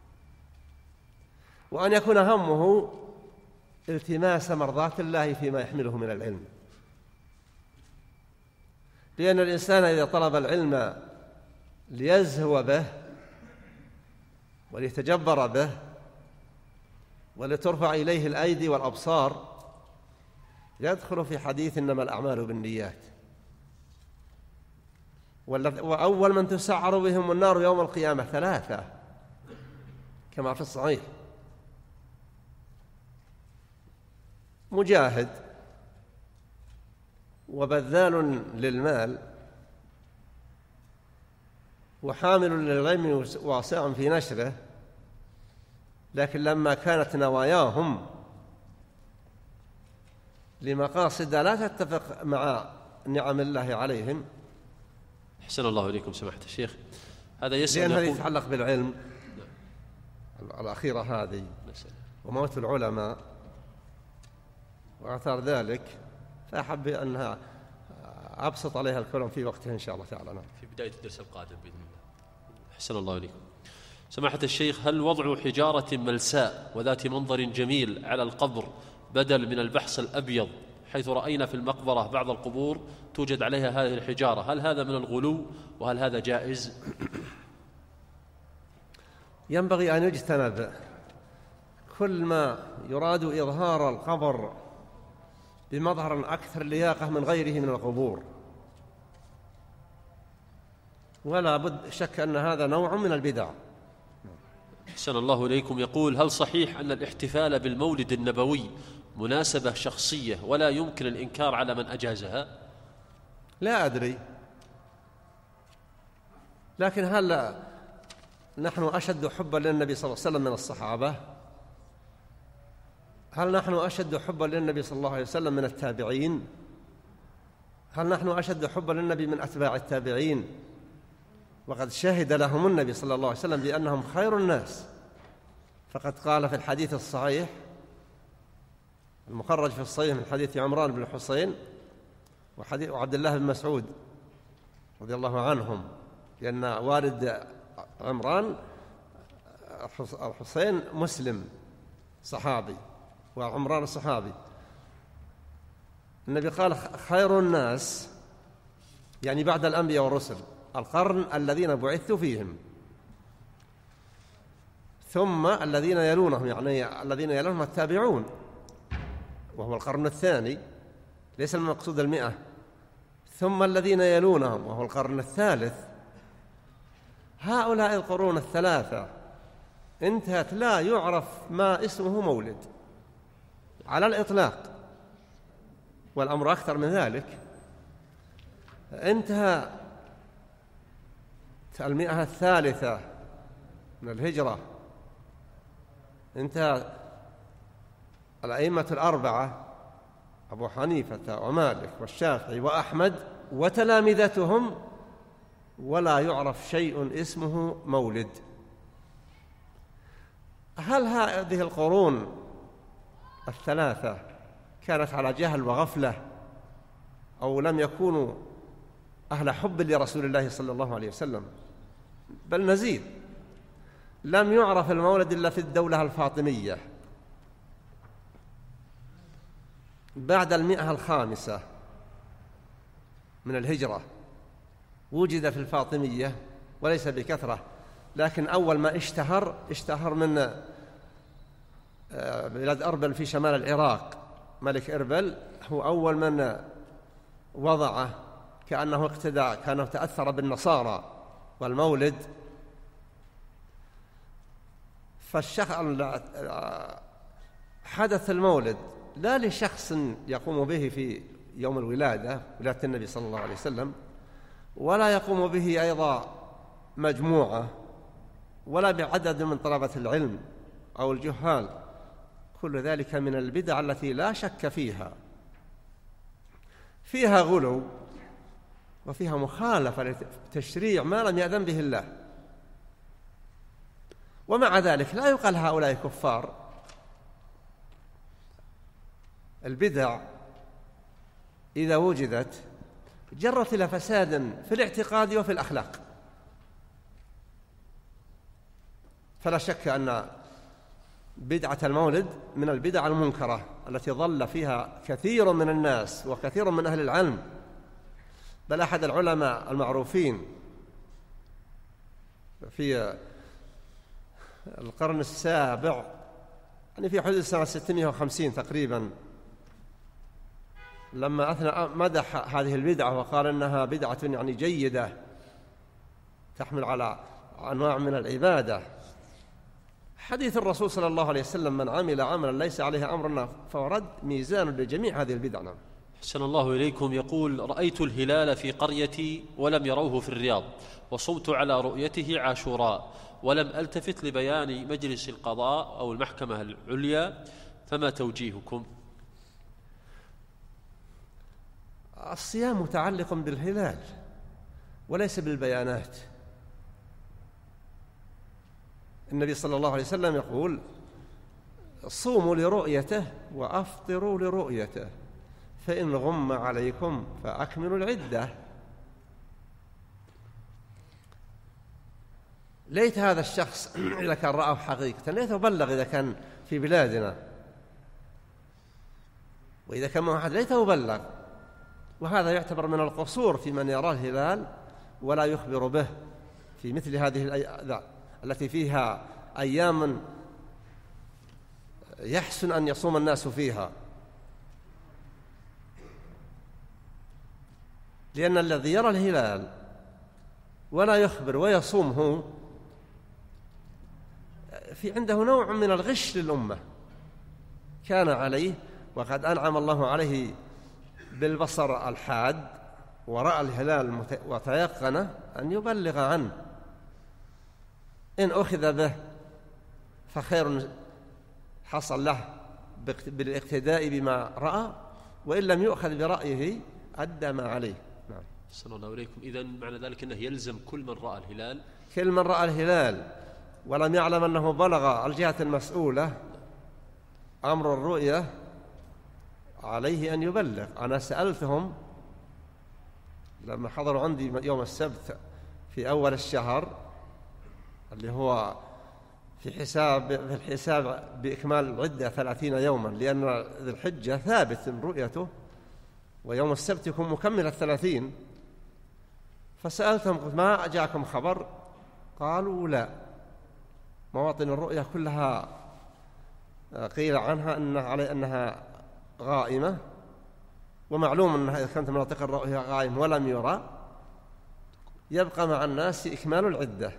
وأن يكون همه التماس مرضات الله فيما يحمله من العلم. لأن الإنسان إذا طلب العلم ليزهو به وليتجبر به ولترفع إليه الأيدي والأبصار يدخل في حديث إنما الأعمال بالنيات، وأول من تسعر بهم النار يوم القيامة ثلاثة كما في الصحيح: مجاهد، وبذال للمال، وحامل للعلم واسع في نشره، لكن لما كانت نواياهم لمقاصد لا تتفق مع نعم الله عليهم. أحسن الله إليكم سماحة الشيخ. هذا يسأل لأن هذا يقول... يتعلق بالعلم. الأخيرة هذه وموت العلماء وأثار ذلك، فأحب أنها أبسط عليها الكلام في وقتها إن شاء الله تعالى. في بداية الدرس القادم بإذن الله. أحسن الله إليكم سماحة الشيخ. هل وضع حجارة ملساء وذات منظر جميل على القبر بدل من البحص الأبيض، حيث رأينا في المقبرة بعض القبور توجد عليها هذه الحجارة، هل هذا من الغلو وهل هذا جائز؟ ينبغي أن يجتنب كل ما يراد إظهار القبر بمظهر أكثر لياقة من غيره من القبور، ولا بد شك أن هذا نوع من البدع. أحسن الله إليكم. يقول: هل صحيح أن الاحتفال بالمولد النبوي مناسبة شخصية ولا يمكن الإنكار على من أجازها؟ لا أدري، لكن هل نحن أشد حبا للنبي صلى الله عليه وسلم من الصحابة؟ هل نحن أشد حبا للنبي صلى الله عليه وسلم من التابعين؟ هل نحن أشد حبا للنبي من أتباع التابعين؟ وقد شهد لهم النبي صلى الله عليه وسلم بأنهم خير الناس، فقد قال في الحديث الصحيح المخرج في الصحيح من حديث عمران بن الحصين وحديث عبد الله بن مسعود رضي الله عنهم، لأن والد عمران الحصين مسلم صحابي وعمران الصحابي. النبي قال: خير الناس يعني بعد الأنبياء والرسل القرن الذين بعثت فيهم، ثم الذين يلونهم، يعني الذين يلونهم التابعون وهو القرن الثاني، ليس المقصود المئة، ثم الذين يلونهم وهو القرن الثالث. هؤلاء القرون الثلاثة انتهت لا يعرف ما اسمه مولد على الإطلاق، والأمر أكثر من ذلك. انتهى المئة الثالثة من الهجرة، انتهى الأئمة الأربعة أبو حنيفة ومالك والشافعي وأحمد وتلامذتهم، ولا يعرف شيء اسمه مولد. هل هذه القرون الثلاثة كانت على جهل وغفلة، أو لم يكونوا أهل حب لرسول الله صلى الله عليه وسلم. بل نزيد، لم يعرف المولد إلا في الدولة الفاطمية بعد المئة الخامسة من الهجرة، وجد في الفاطمية وليس بكثرة، لكن أول ما اشتهر اشتهر من بلاد أربل في شمال العراق. ملك إربل هو أول من وضعه، كأنه اقتدى، كأنه تأثر بالنصارى والمولد. فالشخص حدث المولد لا لشخص يقوم به في يوم الولادة، ولادة النبي صلى الله عليه وسلم، ولا يقوم به أيضا مجموعة، ولا بعدد من طلبة العلم أو الجهال. كل ذلك من البدع التي لا شك فيها فيها غلو وفيها مخالفة لتشريع ما لم يأذن به الله. ومع ذلك لا يقال هؤلاء كفار. البدع إذا وجدت جرت إلى فساد في الاعتقاد وفي الأخلاق. فلا شك أن بدعة المولد من البدع المنكرة التي ضل فيها كثير من الناس وكثير من أهل العلم. بل أحد العلماء المعروفين في القرن السابع، يعني في حدود سنة ستمائة وخمسين تقريبا، لما أثنى مدح هذه البدعة وقال إنها بدعة يعني جيدة تحمل على أنواع من العبادة، حديث الرسول صلى الله عليه وسلم: من عمل عملا ليس عليه أمرنا فورد، ميزان لجميع هذه البدع. أحسن الله إليكم. يقول: رأيت الهلال في قريتي ولم يروه في الرياض، وصمت على رؤيته عاشوراء، ولم ألتفت لبيان مجلس القضاء أو المحكمة العليا، فما توجيهكم؟ الصيام متعلق بالهلال وليس بالبيانات. النبي صلى الله عليه وسلم يقول: صوموا لرؤيته وأفطروا لرؤيته، فإن غم عليكم فأكملوا العدة. ليت هذا الشخص إذا كان رأى حقيقة، ليته بلغ إذا كان في بلادنا، وإذا كان معه أحد ليته بلغ. وهذا يعتبر من القصور في من يرى الهلال ولا يخبر به في مثل هذه الأيام التي فيها أيام يحسن أن يصوم الناس فيها. لأن الذي يرى الهلال ولا يخبر ويصومه في عنده نوع من الغش للأمة كان عليه، وقد أنعم الله عليه بالبصر الحاد ورأى الهلال وتيقن أن يبلغ عنه. إن أخذ به فخير حصل له بالاقتداء بما رأى، وإن لم يؤخذ برأيه أدى ما عليه. نعم. صلى الله عليكم. إذن معنى ذلك أنه يلزم كل من رأى الهلال كل من رأى الهلال ولم يعلم أنه بلغ الجهة المسؤولة أمر الرؤية عليه أن يبلغ. أنا سألتهم لما حضروا عندي يوم السبت في أول الشهر اللي هو في حساب في الحساب بإكمال العدة ثلاثين يوما، لأن ذي الحجة ثابت رؤيته ويوم السبت يكون مكمل الثلاثين. فسألتهم قلت: ما أجاكم خبر؟ قالوا: لا، مواطن الرؤية كلها قيل عنها أنها علي أنها غائمة، ومعلوم أنها إذا كانت مناطق الرؤية غائم ولم يرى يبقى مع الناس إكمال العدة.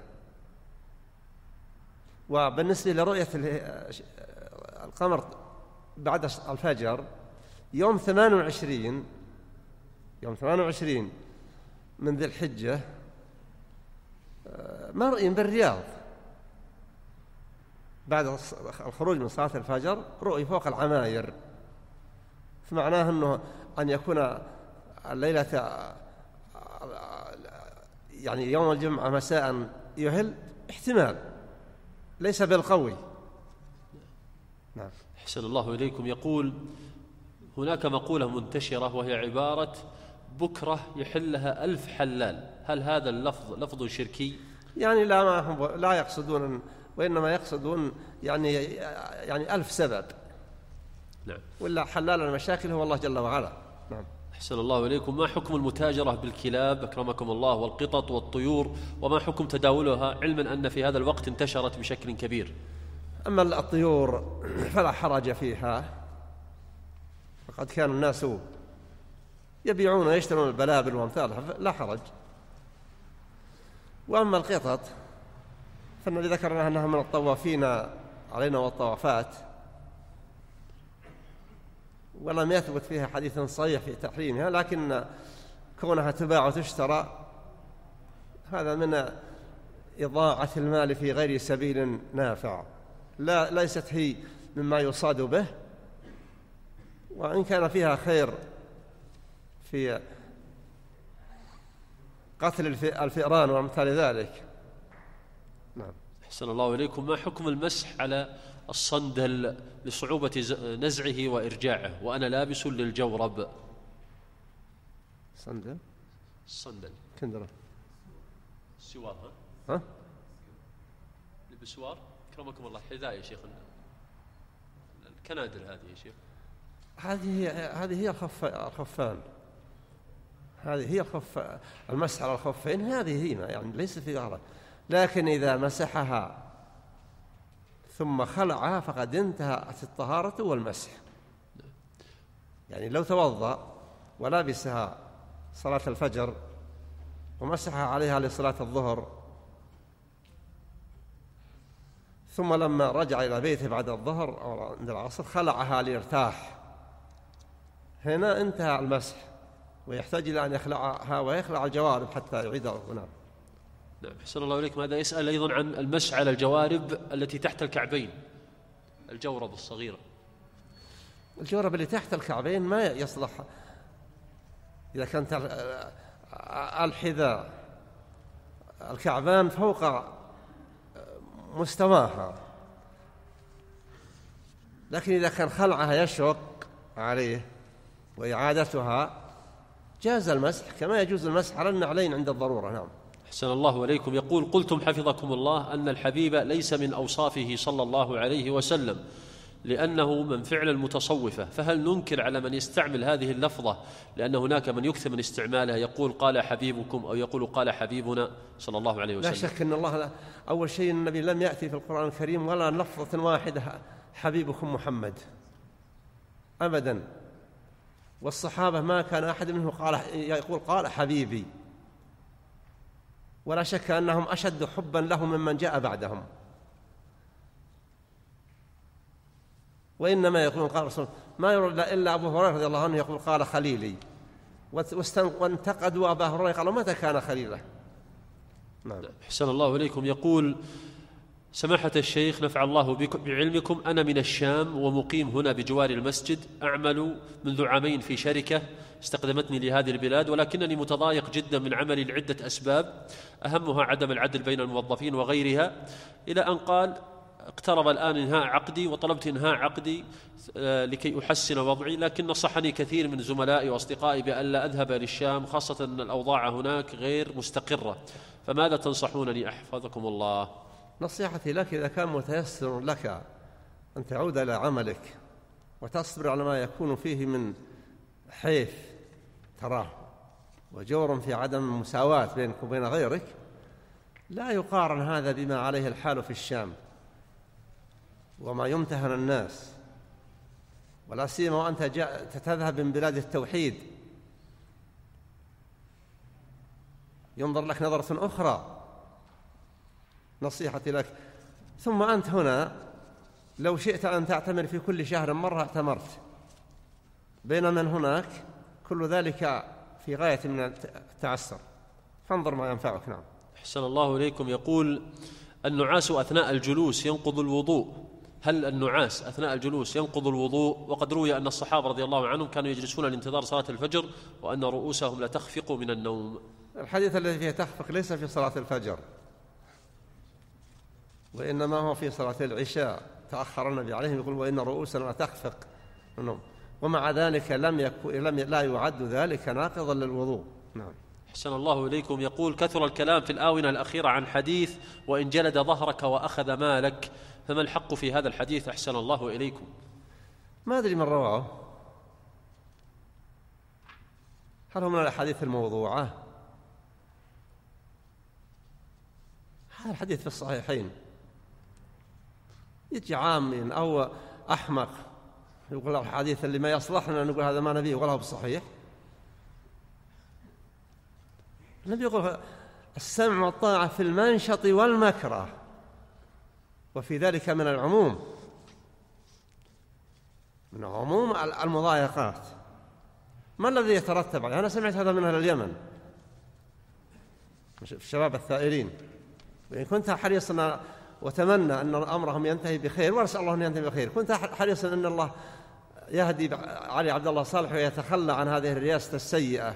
وبالنسبة لرؤية القمر بعد الفجر يوم ثمان وعشرين يوم ثمان وعشرين من ذي الحجة مرئي بالرياض بعد الخروج من صلاة الفجر، رؤي فوق العماير، فمعناه أنه أن يكون الليلة يعني يوم الجمعة مساء يهل احتمال، ليس بالقوي. نعم. أحسن الله إليكم. يقول: هناك مقولة منتشرة وهي عبارة: بكرة يحلها ألف حلال، هل هذا اللفظ لفظ شركي؟ يعني لا ما هم لا يقصدون، وإنما يقصدون يعني يعني ألف سبب. نعم. ولا حلال المشاكل هو الله جل وعلا. نعم. أحسن الله إليكم. ما حكم المتاجرة بالكلاب أكرمكم الله والقطط والطيور، وما حكم تداولها علما أن في هذا الوقت انتشرت بشكل كبير؟ أما الطيور فلا حرج فيها، فقد كان الناس يبيعون ويشترون البلابل وأمثالها، لا حرج. وأما القطط فالنبي ذكرنا أنها من الطوافين علينا والطوافات، ولم يثبت فيها حديث صحيح في تحريمها، لكن كونها تباع وتشترى هذا من إضاعة المال في غير سبيل نافع، لا ليست هي مما يصاد به، وإن كان فيها خير في قتل الفئران وأمثال ذلك. نعم. أحسن الله إليكم. ما حكم المسح على الصندل لصعوبة نزعه وإرجاعه وأنا لابس للجورب؟ صندل الصندل كندرة السوار. ها ها البسوار أكرمكم الله، حذاء يا شيخ، الكنادر هذه يا شيخ. هذه هي هذه هي الخف الخفان هذه هي الخف المسح على الخفين، هذه هي يعني ليس في غرض. لكن إذا مسحها ثم خلعها فقد انتهت الطهارة والمسح. يعني لو توضأ ولابسها صلاة الفجر ومسحها عليها لصلاة الظهر، ثم لما رجع إلى بيته بعد الظهر أو عند العصر خلعها ليرتاح، هنا انتهى المسح، ويحتاج إلى أن يخلعها ويخلع الجوارب حتى يعيدها. نعم. نعم. أحسن الله إليكم. هذا يسأل أيضا عن المسح على الجوارب التي تحت الكعبين، الجورب الصغيرة. الجورب اللي تحت الكعبين ما يصلح إذا كانت الحذاء الكعبان فوق مستواها، لكن إذا كان خلعها يشق عليه وإعادتها جاز المسح كما يجوز المسح على النعلين عند الضرورة. نعم. أحسن الله إليكم. يقول: قلتم حفظكم الله أن الحبيب ليس من أوصافه صلى الله عليه وسلم لأنه من فعل المتصوفة، فهل ننكر على من يستعمل هذه اللفظة لأن هناك من يكثر من استعمالها يقول قال حبيبكم أو يقول قال حبيبنا صلى الله عليه وسلم؟ لا شك أن الله أول شيء النبي لم يأتي في القرآن الكريم ولا لفظة واحدة حبيبكم محمد أبدا، والصحابة ما كان أحد منهم قال يقول قال حبيبي، ولا شك أنهم أشد حبا له ممن جاء بعدهم. وإنما يقول قال رسول ما يرد إلا أبو هريرة رضي الله عنه يقول قال خليلي، وانتقدوا أبا هريرة قالوا متى كان خليله؟ نعم. أحسن الله إليكم. يقول: سماحة الشيخ نفع الله بعلمكم، أنا من الشام ومقيم هنا بجوار المسجد، أعمل منذ عامين في شركة استقدمتني لهذه البلاد، ولكنني متضايق جدا من عملي لعدة أسباب أهمها عدم العدل بين الموظفين وغيرها، إلى أن قال اقترب الآن إنهاء عقدي وطلبت إنهاء عقدي لكي أحسن وضعي، لكن نصحني كثير من زملائي وأصدقائي بألا أذهب للشام، خاصة أن الأوضاع هناك غير مستقرة، فماذا تنصحونني أحفظكم الله؟ نصيحتي لك إذا كان متيسر لك أن تعود إلى عملك وتصبر على ما يكون فيه من حيف تراه وجور في عدم المساواة بينك وبين غيرك، لا يقارن هذا بما عليه الحال في الشام وما يمتهن الناس، ولا سيما وأنت تذهب من بلاد التوحيد ينظر لك نظرة أخرى. نصيحتي لك. ثم أنت هنا لو شئت أن تعتمر في كل شهر مرة اعتمرت، بينما هناك كل ذلك في غاية من التعسر، فانظر ما ينفعك. نعم. أحسن الله إليكم. يقول: النعاس أثناء الجلوس ينقض الوضوء، هل النعاس أثناء الجلوس ينقض الوضوء؟ وقد روي أن الصحابة رضي الله عنهم كانوا يجلسون لانتظار صلاة الفجر وأن رؤوسهم لا تخفق من النوم. الحديث الذي فيه تخفق ليس في صلاة الفجر، وإنما هو في صلاة العشاء، تأخر النبي عليه يقول وإن رؤوسنا لا تخفق من النوم. ومع ذلك لم يكن لم لا يعد ذلك ناقضا للوضوء. نعم. أحسن الله إليكم. يقول: كثر الكلام في الآونة الأخيرة عن حديث وإن جلد ظهرك وأخذ مالك، فما الحق في هذا الحديث؟ أحسن الله إليكم. ما أدري من رواه، هل هو من الأحاديث الموضوعة؟ هذا الحديث في الصحيحين. يجي عام أو أحمق يقول الحديث اللي ما يصلح لنا نقول هذا ما نبيه ولا هو بصحيح. النبي يقول: السمع والطاعة في المنشط والمكره، وفي ذلك من العموم من عموم المضايقات. ما الذي يترتب عليه؟ أنا سمعت هذا من أهل اليمن في الشباب الثائرين، وإن كنت حريصا وتمنى أن أمرهم ينتهي بخير وأسأل الله أن ينتهي بخير، كنت حريصا أن الله يهدي علي عبد الله صالح ويتخلى عن هذه الرياسة السيئة،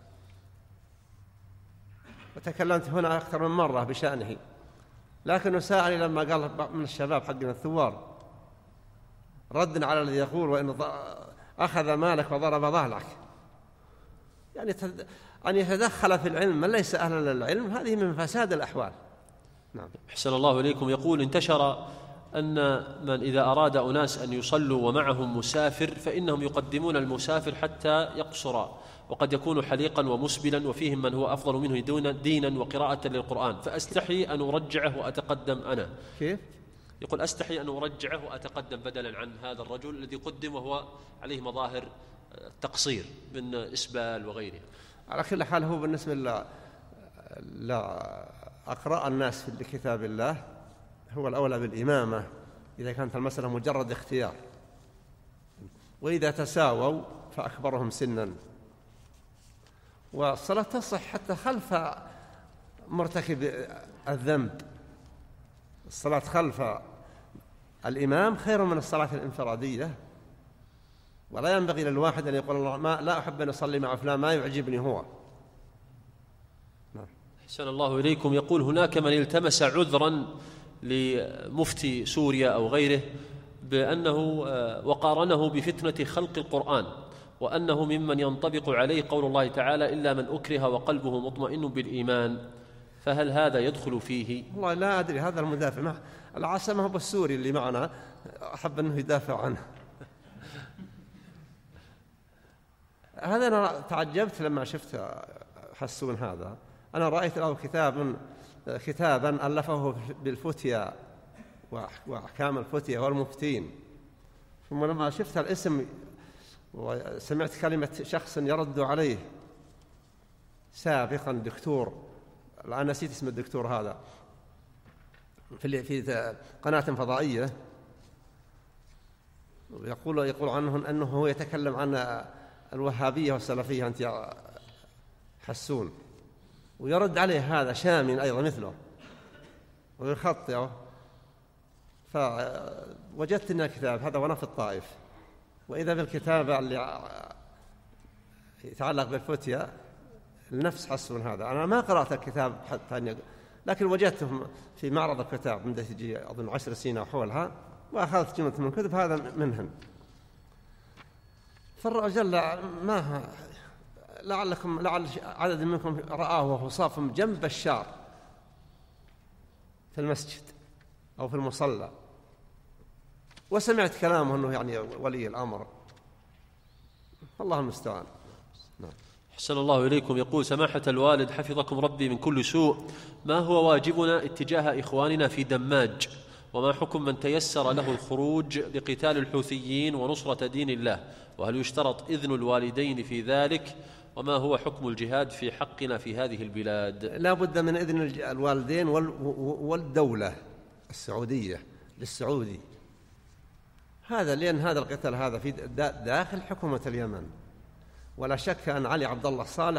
وتكلمت هنا أكثر من مرة بشأنه، لكنه ساءني لما قال من الشباب حقنا الثوار رد على الذي يقول وإن أخذ مالك وضرب ظهرك، يعني أن يتدخل في العلم من ليس أهلا للعلم، هذه من فساد الأحوال. نعم. أحسن الله إليكم. يقول: انتشر أن من إذا أراد أناس أن يصلوا ومعهم مسافر فإنهم يقدمون المسافر حتى يقصر، وقد يكون حليقا ومسبلا، وفيهم من هو أفضل منه دينا وقراءة للقرآن، فأستحي أن أرجعه وأتقدم أنا. كيف؟ يقول: أستحي أن أرجعه وأتقدم بدلا عن هذا الرجل الذي قدم وهو عليه مظاهر التقصير من إسبال وغيره. على كل حال هو بالنسبة لا لا أقرأ الناس في كتاب الله هو الأولى بالإمامة إذا كانت المسألة مجرد اختيار، وإذا تساووا فأكبرهم سنا، والصلاة تصح حتى خلف مرتكب الذنب. الصلاة خلف الإمام خير من الصلاة الانفرادية، ولا ينبغي للواحد أن يقول الله ما لا أحب أن أصلي مع فلان ما يعجبني هو. نعم. أحسن الله إليكم. يقول: هناك من التمس عذرا لمفتي سوريا أو غيره بأنه وقارنه بفتنة خلق القرآن، وأنه ممن ينطبق عليه قول الله تعالى: إلا من أكره وقلبه مطمئن بالإيمان، فهل هذا يدخل فيه؟ والله لا أدري. هذا المدافع مع العاصمة هو السوري اللي معنا أحب أنه يدافع عنه. هذا أنا تعجبت لما شفت حسون هذا. أنا رأيت له كتاب كتابا ألفه بالفتيا وأحكام الفتيا والمفتين، ثم لما شفت الاسم وسمعت كلمة شخص يرد عليه سابقا دكتور، الآن نسيت اسم الدكتور هذا، في في قناة فضائية، يقول يقول عنه أنه هو يتكلم عن الوهابية والسلفية أنت يا حسون، ويرد عليه هذا شامي أيضا مثله ويخطئه. فوجدت أن الكتاب هذا وأنا في الطائف، وإذا بالكتاب اللي يتعلق بالفتية النفس حسون هذا. أنا ما قرأت الكتاب حتى أن لكن وجدته في معرض الكتاب من تجي أظن عشر سنين أو حولها، وأخذت جملة من كتب هذا منهن. فالرجل ما لعلكم لعل عدد منكم رآه وهو صاف جنب الشار في المسجد أو في المصلى، وسمعت كلامه أنه يعني ولي الأمر، الله المستعان. نعم. أحسن الله إليكم. يقول: سماحة الوالد حفظكم ربي من كل سوء، ما هو واجبنا اتجاه إخواننا في دماج؟ وما حكم من تيسر له الخروج لقتال الحوثيين ونصرة دين الله؟ وهل يشترط إذن الوالدين في ذلك؟ وما هو حكم الجهاد في حقنا في هذه البلاد؟ لا بد من إذن الوالدين والدولة السعودية للسعودي هذا، لأن هذا القتال هذا في داخل حكومة اليمن، ولا شك أن علي عبد الله صالح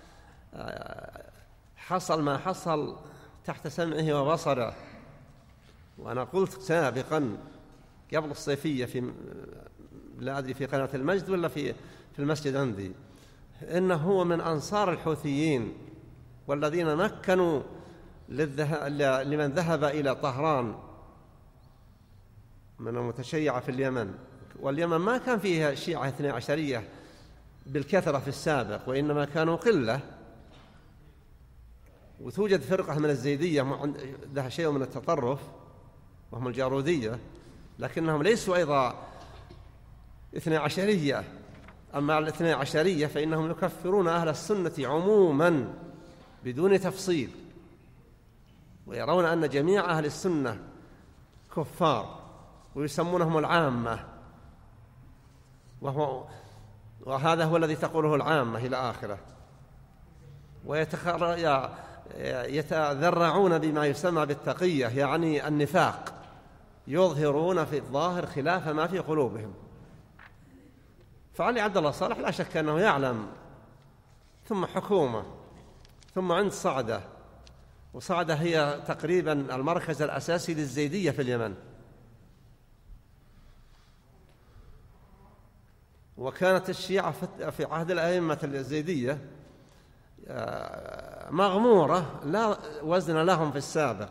حصل ما حصل تحت سمعه وبصره. وأنا قلت سابقا قبل الصيفية في لا أدري في قناة المجد ولا في في المسجد عندي إنه هو من أنصار الحوثيين، والذين مكنوا لمن ذهب إلى طهران من المتشيعة في اليمن واليمن ما كان فيها شيعة اثني عشرية بالكثرة في السابق، وإنما كانوا قلة، وتوجد فرقة من الزيدية لها شيء من التطرف وهم الجارودية، لكنهم ليسوا أيضا اثني عشرية. أما الاثني عشرية فإنهم يكفرون أهل السنة عموما بدون تفصيل، ويرون أن جميع أهل السنة كفار، ويسمونهم العامة، وهو وهذا هو الذي تقوله العامة إلى آخره. ويتذرعون بما يسمى بالتقية، يعني النفاق، يظهرون في الظاهر خلاف ما في قلوبهم. فعلي عبد الله صالح لا شك أنه يعلم، ثم حكومة، ثم عند صعدة، وصعدة هي تقريبا المركز الأساسي للزيدية في اليمن، وكانت الشيعة في عهد الأئمة الزيدية مغمورة لا وزن لهم في السابق.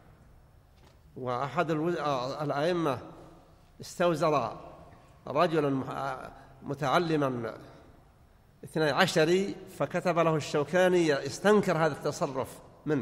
وأحد الأئمة استوزر رجلا متعلما اثني عشري، فكتب له الشوكاني استنكر هذا التصرف منه.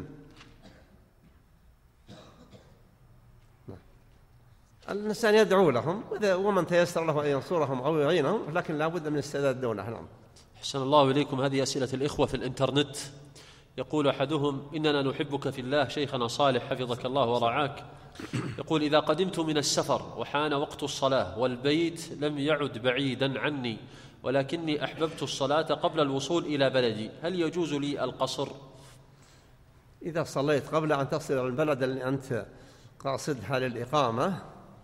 الإنسان يدعو لهم، ومن تيسر له أن ينصرهم أو يعينهم، لكن لا بد من استعداد الدولة. نعم. أحسن الله إليكم. هذه أسئلة الإخوة في الإنترنت. يقول أحدهم: إننا نحبك في الله شيخنا صالح حفظك الله ورعاك. يقول: إذا قدمت من السفر وحان وقت الصلاة والبيت لم يعد بعيدا عني، ولكني أحببت الصلاة قبل الوصول إلى بلدي، هل يجوز لي القصر؟ إذا صليت قبل أن تصل إلى البلد اللي أنت قاصدها للإقامة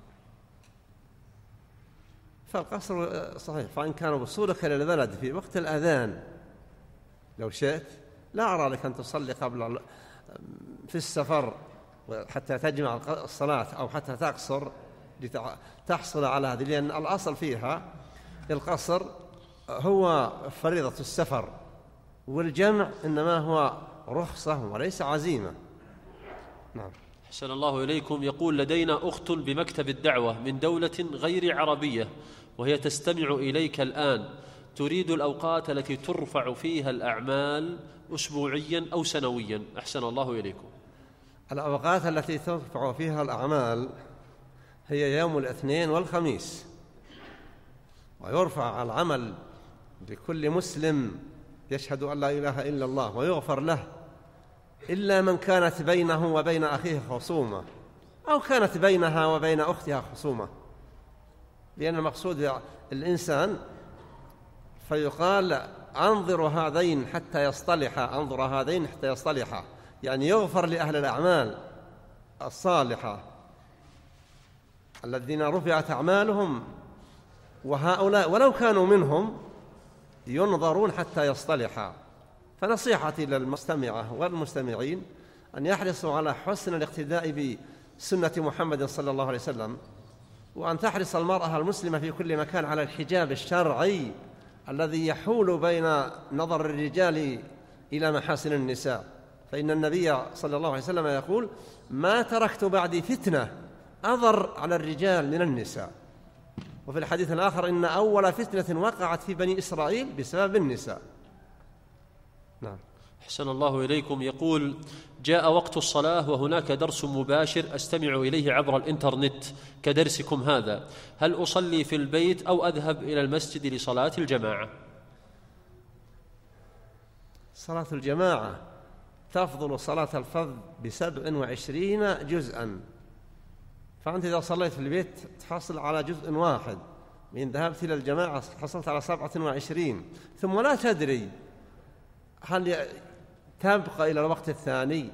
فالقصر صحيح. فإن كان وصولك إلى البلد في وقت الأذان لو شئت، لا أرى لك أن تصلي قبل في السفر حتى تجمع الصلاة أو حتى تقصر لتحصل على هذه، لأن الأصل فيها القصر هو فريضة السفر، والجمع إنما هو رخصة وليس عزيمة. نعم. أحسن الله إليكم. يقول: لدينا أخت بمكتب الدعوة من دولة غير عربية، وهي تستمع إليك الآن، تريد الأوقات التي ترفع فيها الأعمال أسبوعيا أو سنويا. أحسن الله إليكم. الأوقات التي ترفع فيها الأعمال هي يوم الاثنين والخميس، ويرفع العمل لكل مسلم يشهد أن لا إله إلا الله ويغفر له، إلا من كانت بينه وبين أخيه خصومة، أو كانت بينها وبين أختها خصومة، لأن المقصود الإنسان فيقال: أنظر هذين حتى يصطلحا، أنظر هذين حتى يصطلحا، يعني يغفر لأهل الأعمال الصالحة الذين رفعت أعمالهم، وهؤلاء ولو كانوا منهم ينظرون حتى يصطلحا. فنصيحتي للمستمعة والمستمعين أن يحرصوا على حسن الاقتداء بسنة محمد صلى الله عليه وسلم، وأن تحرص المرأة المسلمة في كل مكان على الحجاب الشرعي الذي يحول بين نظر الرجال إلى محاسن النساء، فإن النبي صلى الله عليه وسلم يقول: ما تركت بعدي فتنة أضر على الرجال من النساء. وفي الحديث الآخر: إن أول فتنة وقعت في بني إسرائيل بسبب النساء. نعم. أحسن الله إليكم. يقول: جاء وقت الصلاة وهناك درس مباشر أستمع إليه عبر الإنترنت كدرسكم هذا، هل أصلي في البيت أو أذهب إلى المسجد لصلاة الجماعة؟ صلاة الجماعة تفضل صلاة الفرد بسبع وعشرين جزءا، فأنت إذا صليت في البيت تحصل على جزء واحد، من ذهبت إلى الجماعة حصلت على سبعة وعشرين، ثم لا تدري هل تبقى إلى الوقت الثاني.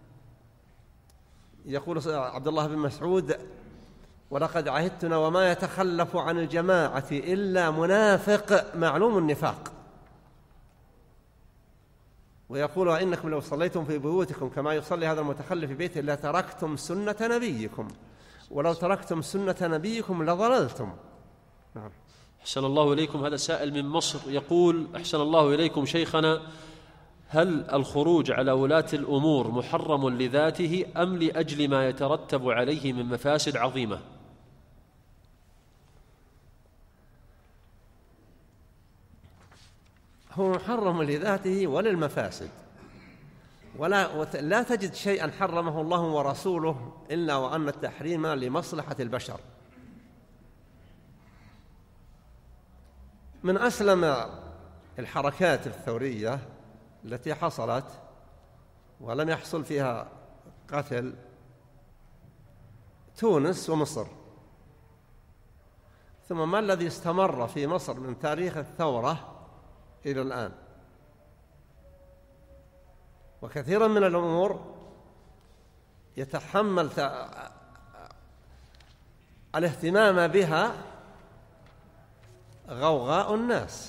يقول عبد الله بن مسعود: ولقد عهدتنا وما يتخلف عن الجماعة إلا منافق معلوم النفاق. ويقول: وإنكم لو صليتم في بيوتكم كما يصلي هذا المتخلف في بيته لتركتم سنة نبيكم، ولو تركتم سنة نبيكم لضللتم. نعم. أحسن الله إليكم. هذا سائل من مصر يقول: أحسن الله إليكم شيخنا، هل الخروج على ولاة الأمور محرم لذاته أم لأجل ما يترتب عليه من مفاسد عظيمة؟ هو محرم لذاته وللمفاسد، ولا لا تجد شيئا حرمه الله ورسوله إلا وأن التحريم لمصلحة البشر. من أسلم الحركات الثورية التي حصلت ولم يحصل فيها قتل تونس ومصر، ثم ما الذي استمر في مصر من تاريخ الثورة إلى الآن؟ وكثيرا من الأمور يتحمل الاهتمام بها غوغاء الناس،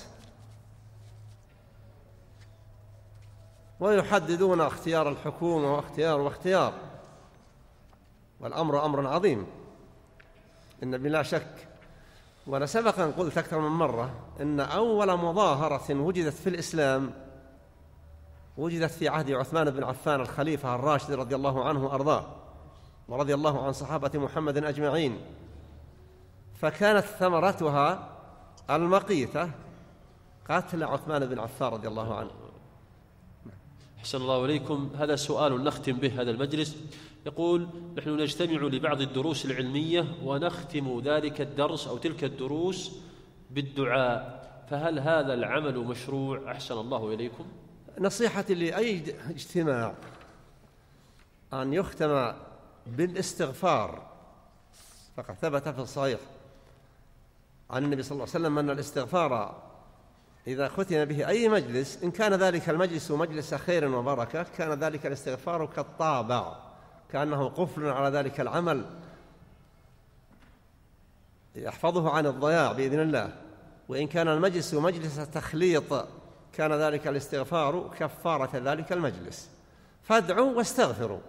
ويحددون اختيار الحكومة واختيار واختيار والأمر أمر عظيم إن بلا شك. وأنا سبقا قلت أكثر من مرة إن أول مظاهرة وجدت في الإسلام وجدت في عهد عثمان بن عفان الخليفة الراشد رضي الله عنه وأرضاه، ورضي الله عن صحابة محمد أجمعين، فكانت ثمرتها المقيتة قتل عثمان بن عفان رضي الله عنه. أحسن الله إليكم. هذا سؤال نختم به هذا المجلس. يقول: نحن نجتمع لبعض الدروس العلمية ونختم ذلك الدرس أو تلك الدروس بالدعاء، فهل هذا العمل مشروع؟ أحسن الله إليكم. نصيحتي لأي اجتماع أن يختم بالاستغفار، فقد ثبت في الصحيح عن النبي صلى الله عليه وسلم أن الاستغفار إذا ختم به أي مجلس، إن كان ذلك المجلس مجلس خير وبركة، كان ذلك الاستغفار كالطابع، كأنه قفل على ذلك العمل يحفظه عن الضياع بإذن الله. وإن كان المجلس مجلس تخليط، كان ذلك الاستغفار كفارة ذلك المجلس. فادعوا واستغفروا.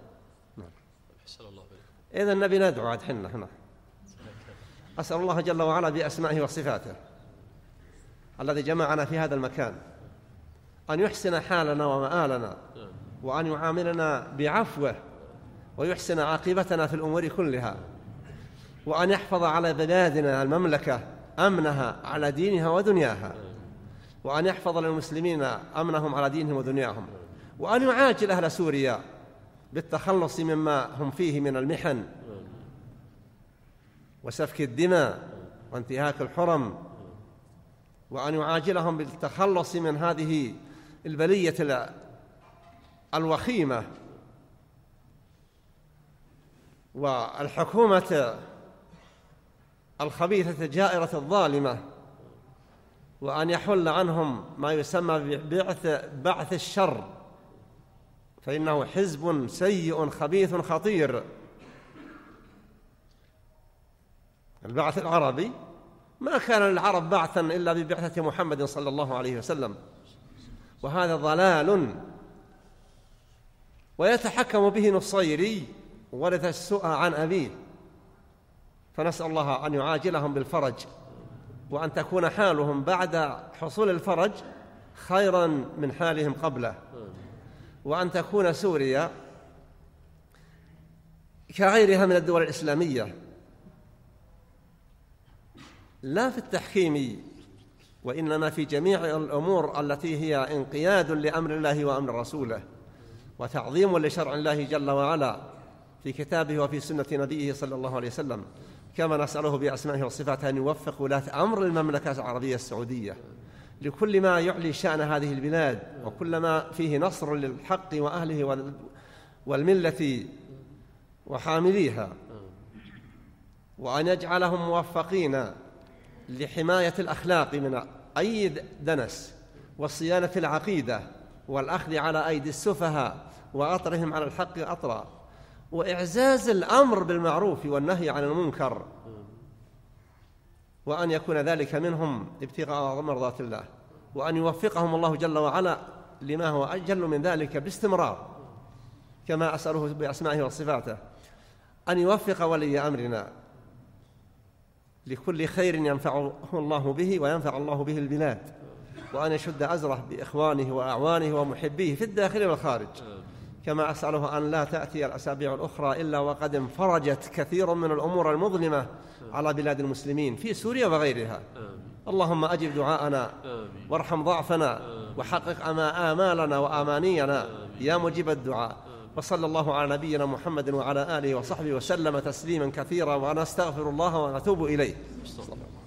إذا النبي ندعو عاد حنا هنا. أسأل الله جل وعلا بأسمائه وصفاته الذي جمعنا في هذا المكان أن يحسن حالنا ومآلنا، وأن يعاملنا بعفوه، ويحسن عاقبتنا في الأمور كلها، وأن يحفظ على بلادنا المملكة أمنها على دينها ودنياها، وأن يحفظ للمسلمين أمنهم على دينهم ودنياهم، وأن يعاجل أهل سوريا بالتخلص مما هم فيه من المحن وسفك الدماء وانتهاك الحرم، وأن يعاجلهم بالتخلص من هذه البلية الوخيمة والحكومة الخبيثة الجائرة الظالمة، وأن يحل عنهم ما يسمى ببعث بعث الشر، فإنه حزب سيء خبيث خطير. البعث العربي ما كان للعرب بعثا إلا ببعثة محمد صلى الله عليه وسلم، وهذا ضلال ويتحكم به نصيري ورث السوء عن أبيه. فنسأل الله أن يعاجلهم بالفرج، وأن تكون حالهم بعد حصول الفرج خيرا من حالهم قبله، وأن تكون سوريا كغيرها من الدول الإسلامية، لا في التحكيم وإنما في جميع الأمور التي هي انقياد لأمر الله وأمر رسوله، وتعظيم لشرع الله جل وعلا في كتابه وفي سنة نبيه صلى الله عليه وسلم. كما نسأله بأسمائه وصفاته أن يوفق ولاة أمر المملكة العربية السعودية لكل ما يعلي شأن هذه البلاد، وكل ما فيه نصر للحق وأهله والملة وحامليها، وأن يجعلهم موفقين لحماية الأخلاق من أي دنس، وصيانة العقيدة، والأخذ على أيدي السفهاء وأطرهم على الحق أطرا، وإعزاز الأمر بالمعروف والنهي عن المنكر، وأن يكون ذلك منهم ابتغاء مرضات الله، وأن يوفقهم الله جل وعلا لما هو أجل من ذلك باستمرار. كما أسأله بأسمائه وصفاته أن يوفق ولي أمرنا لكل خير ينفعه الله به وينفع الله به البلاد، وأن يشد أزره بإخوانه وأعوانه ومحبيه في الداخل والخارج. كما أسأله أن لا تأتي الأسابيع الأخرى إلا وقد انفرجت كثير من الأمور المظلمة على بلاد المسلمين في سوريا وغيرها. اللهم أجب دعاءنا وارحم ضعفنا وحقق آمالنا وآمانينا يا مجيب الدعاء. وصلى الله على نبينا محمد وعلى آله وصحبه وسلم تسليما كثيرا، ونستغفر الله ونتوب إليه.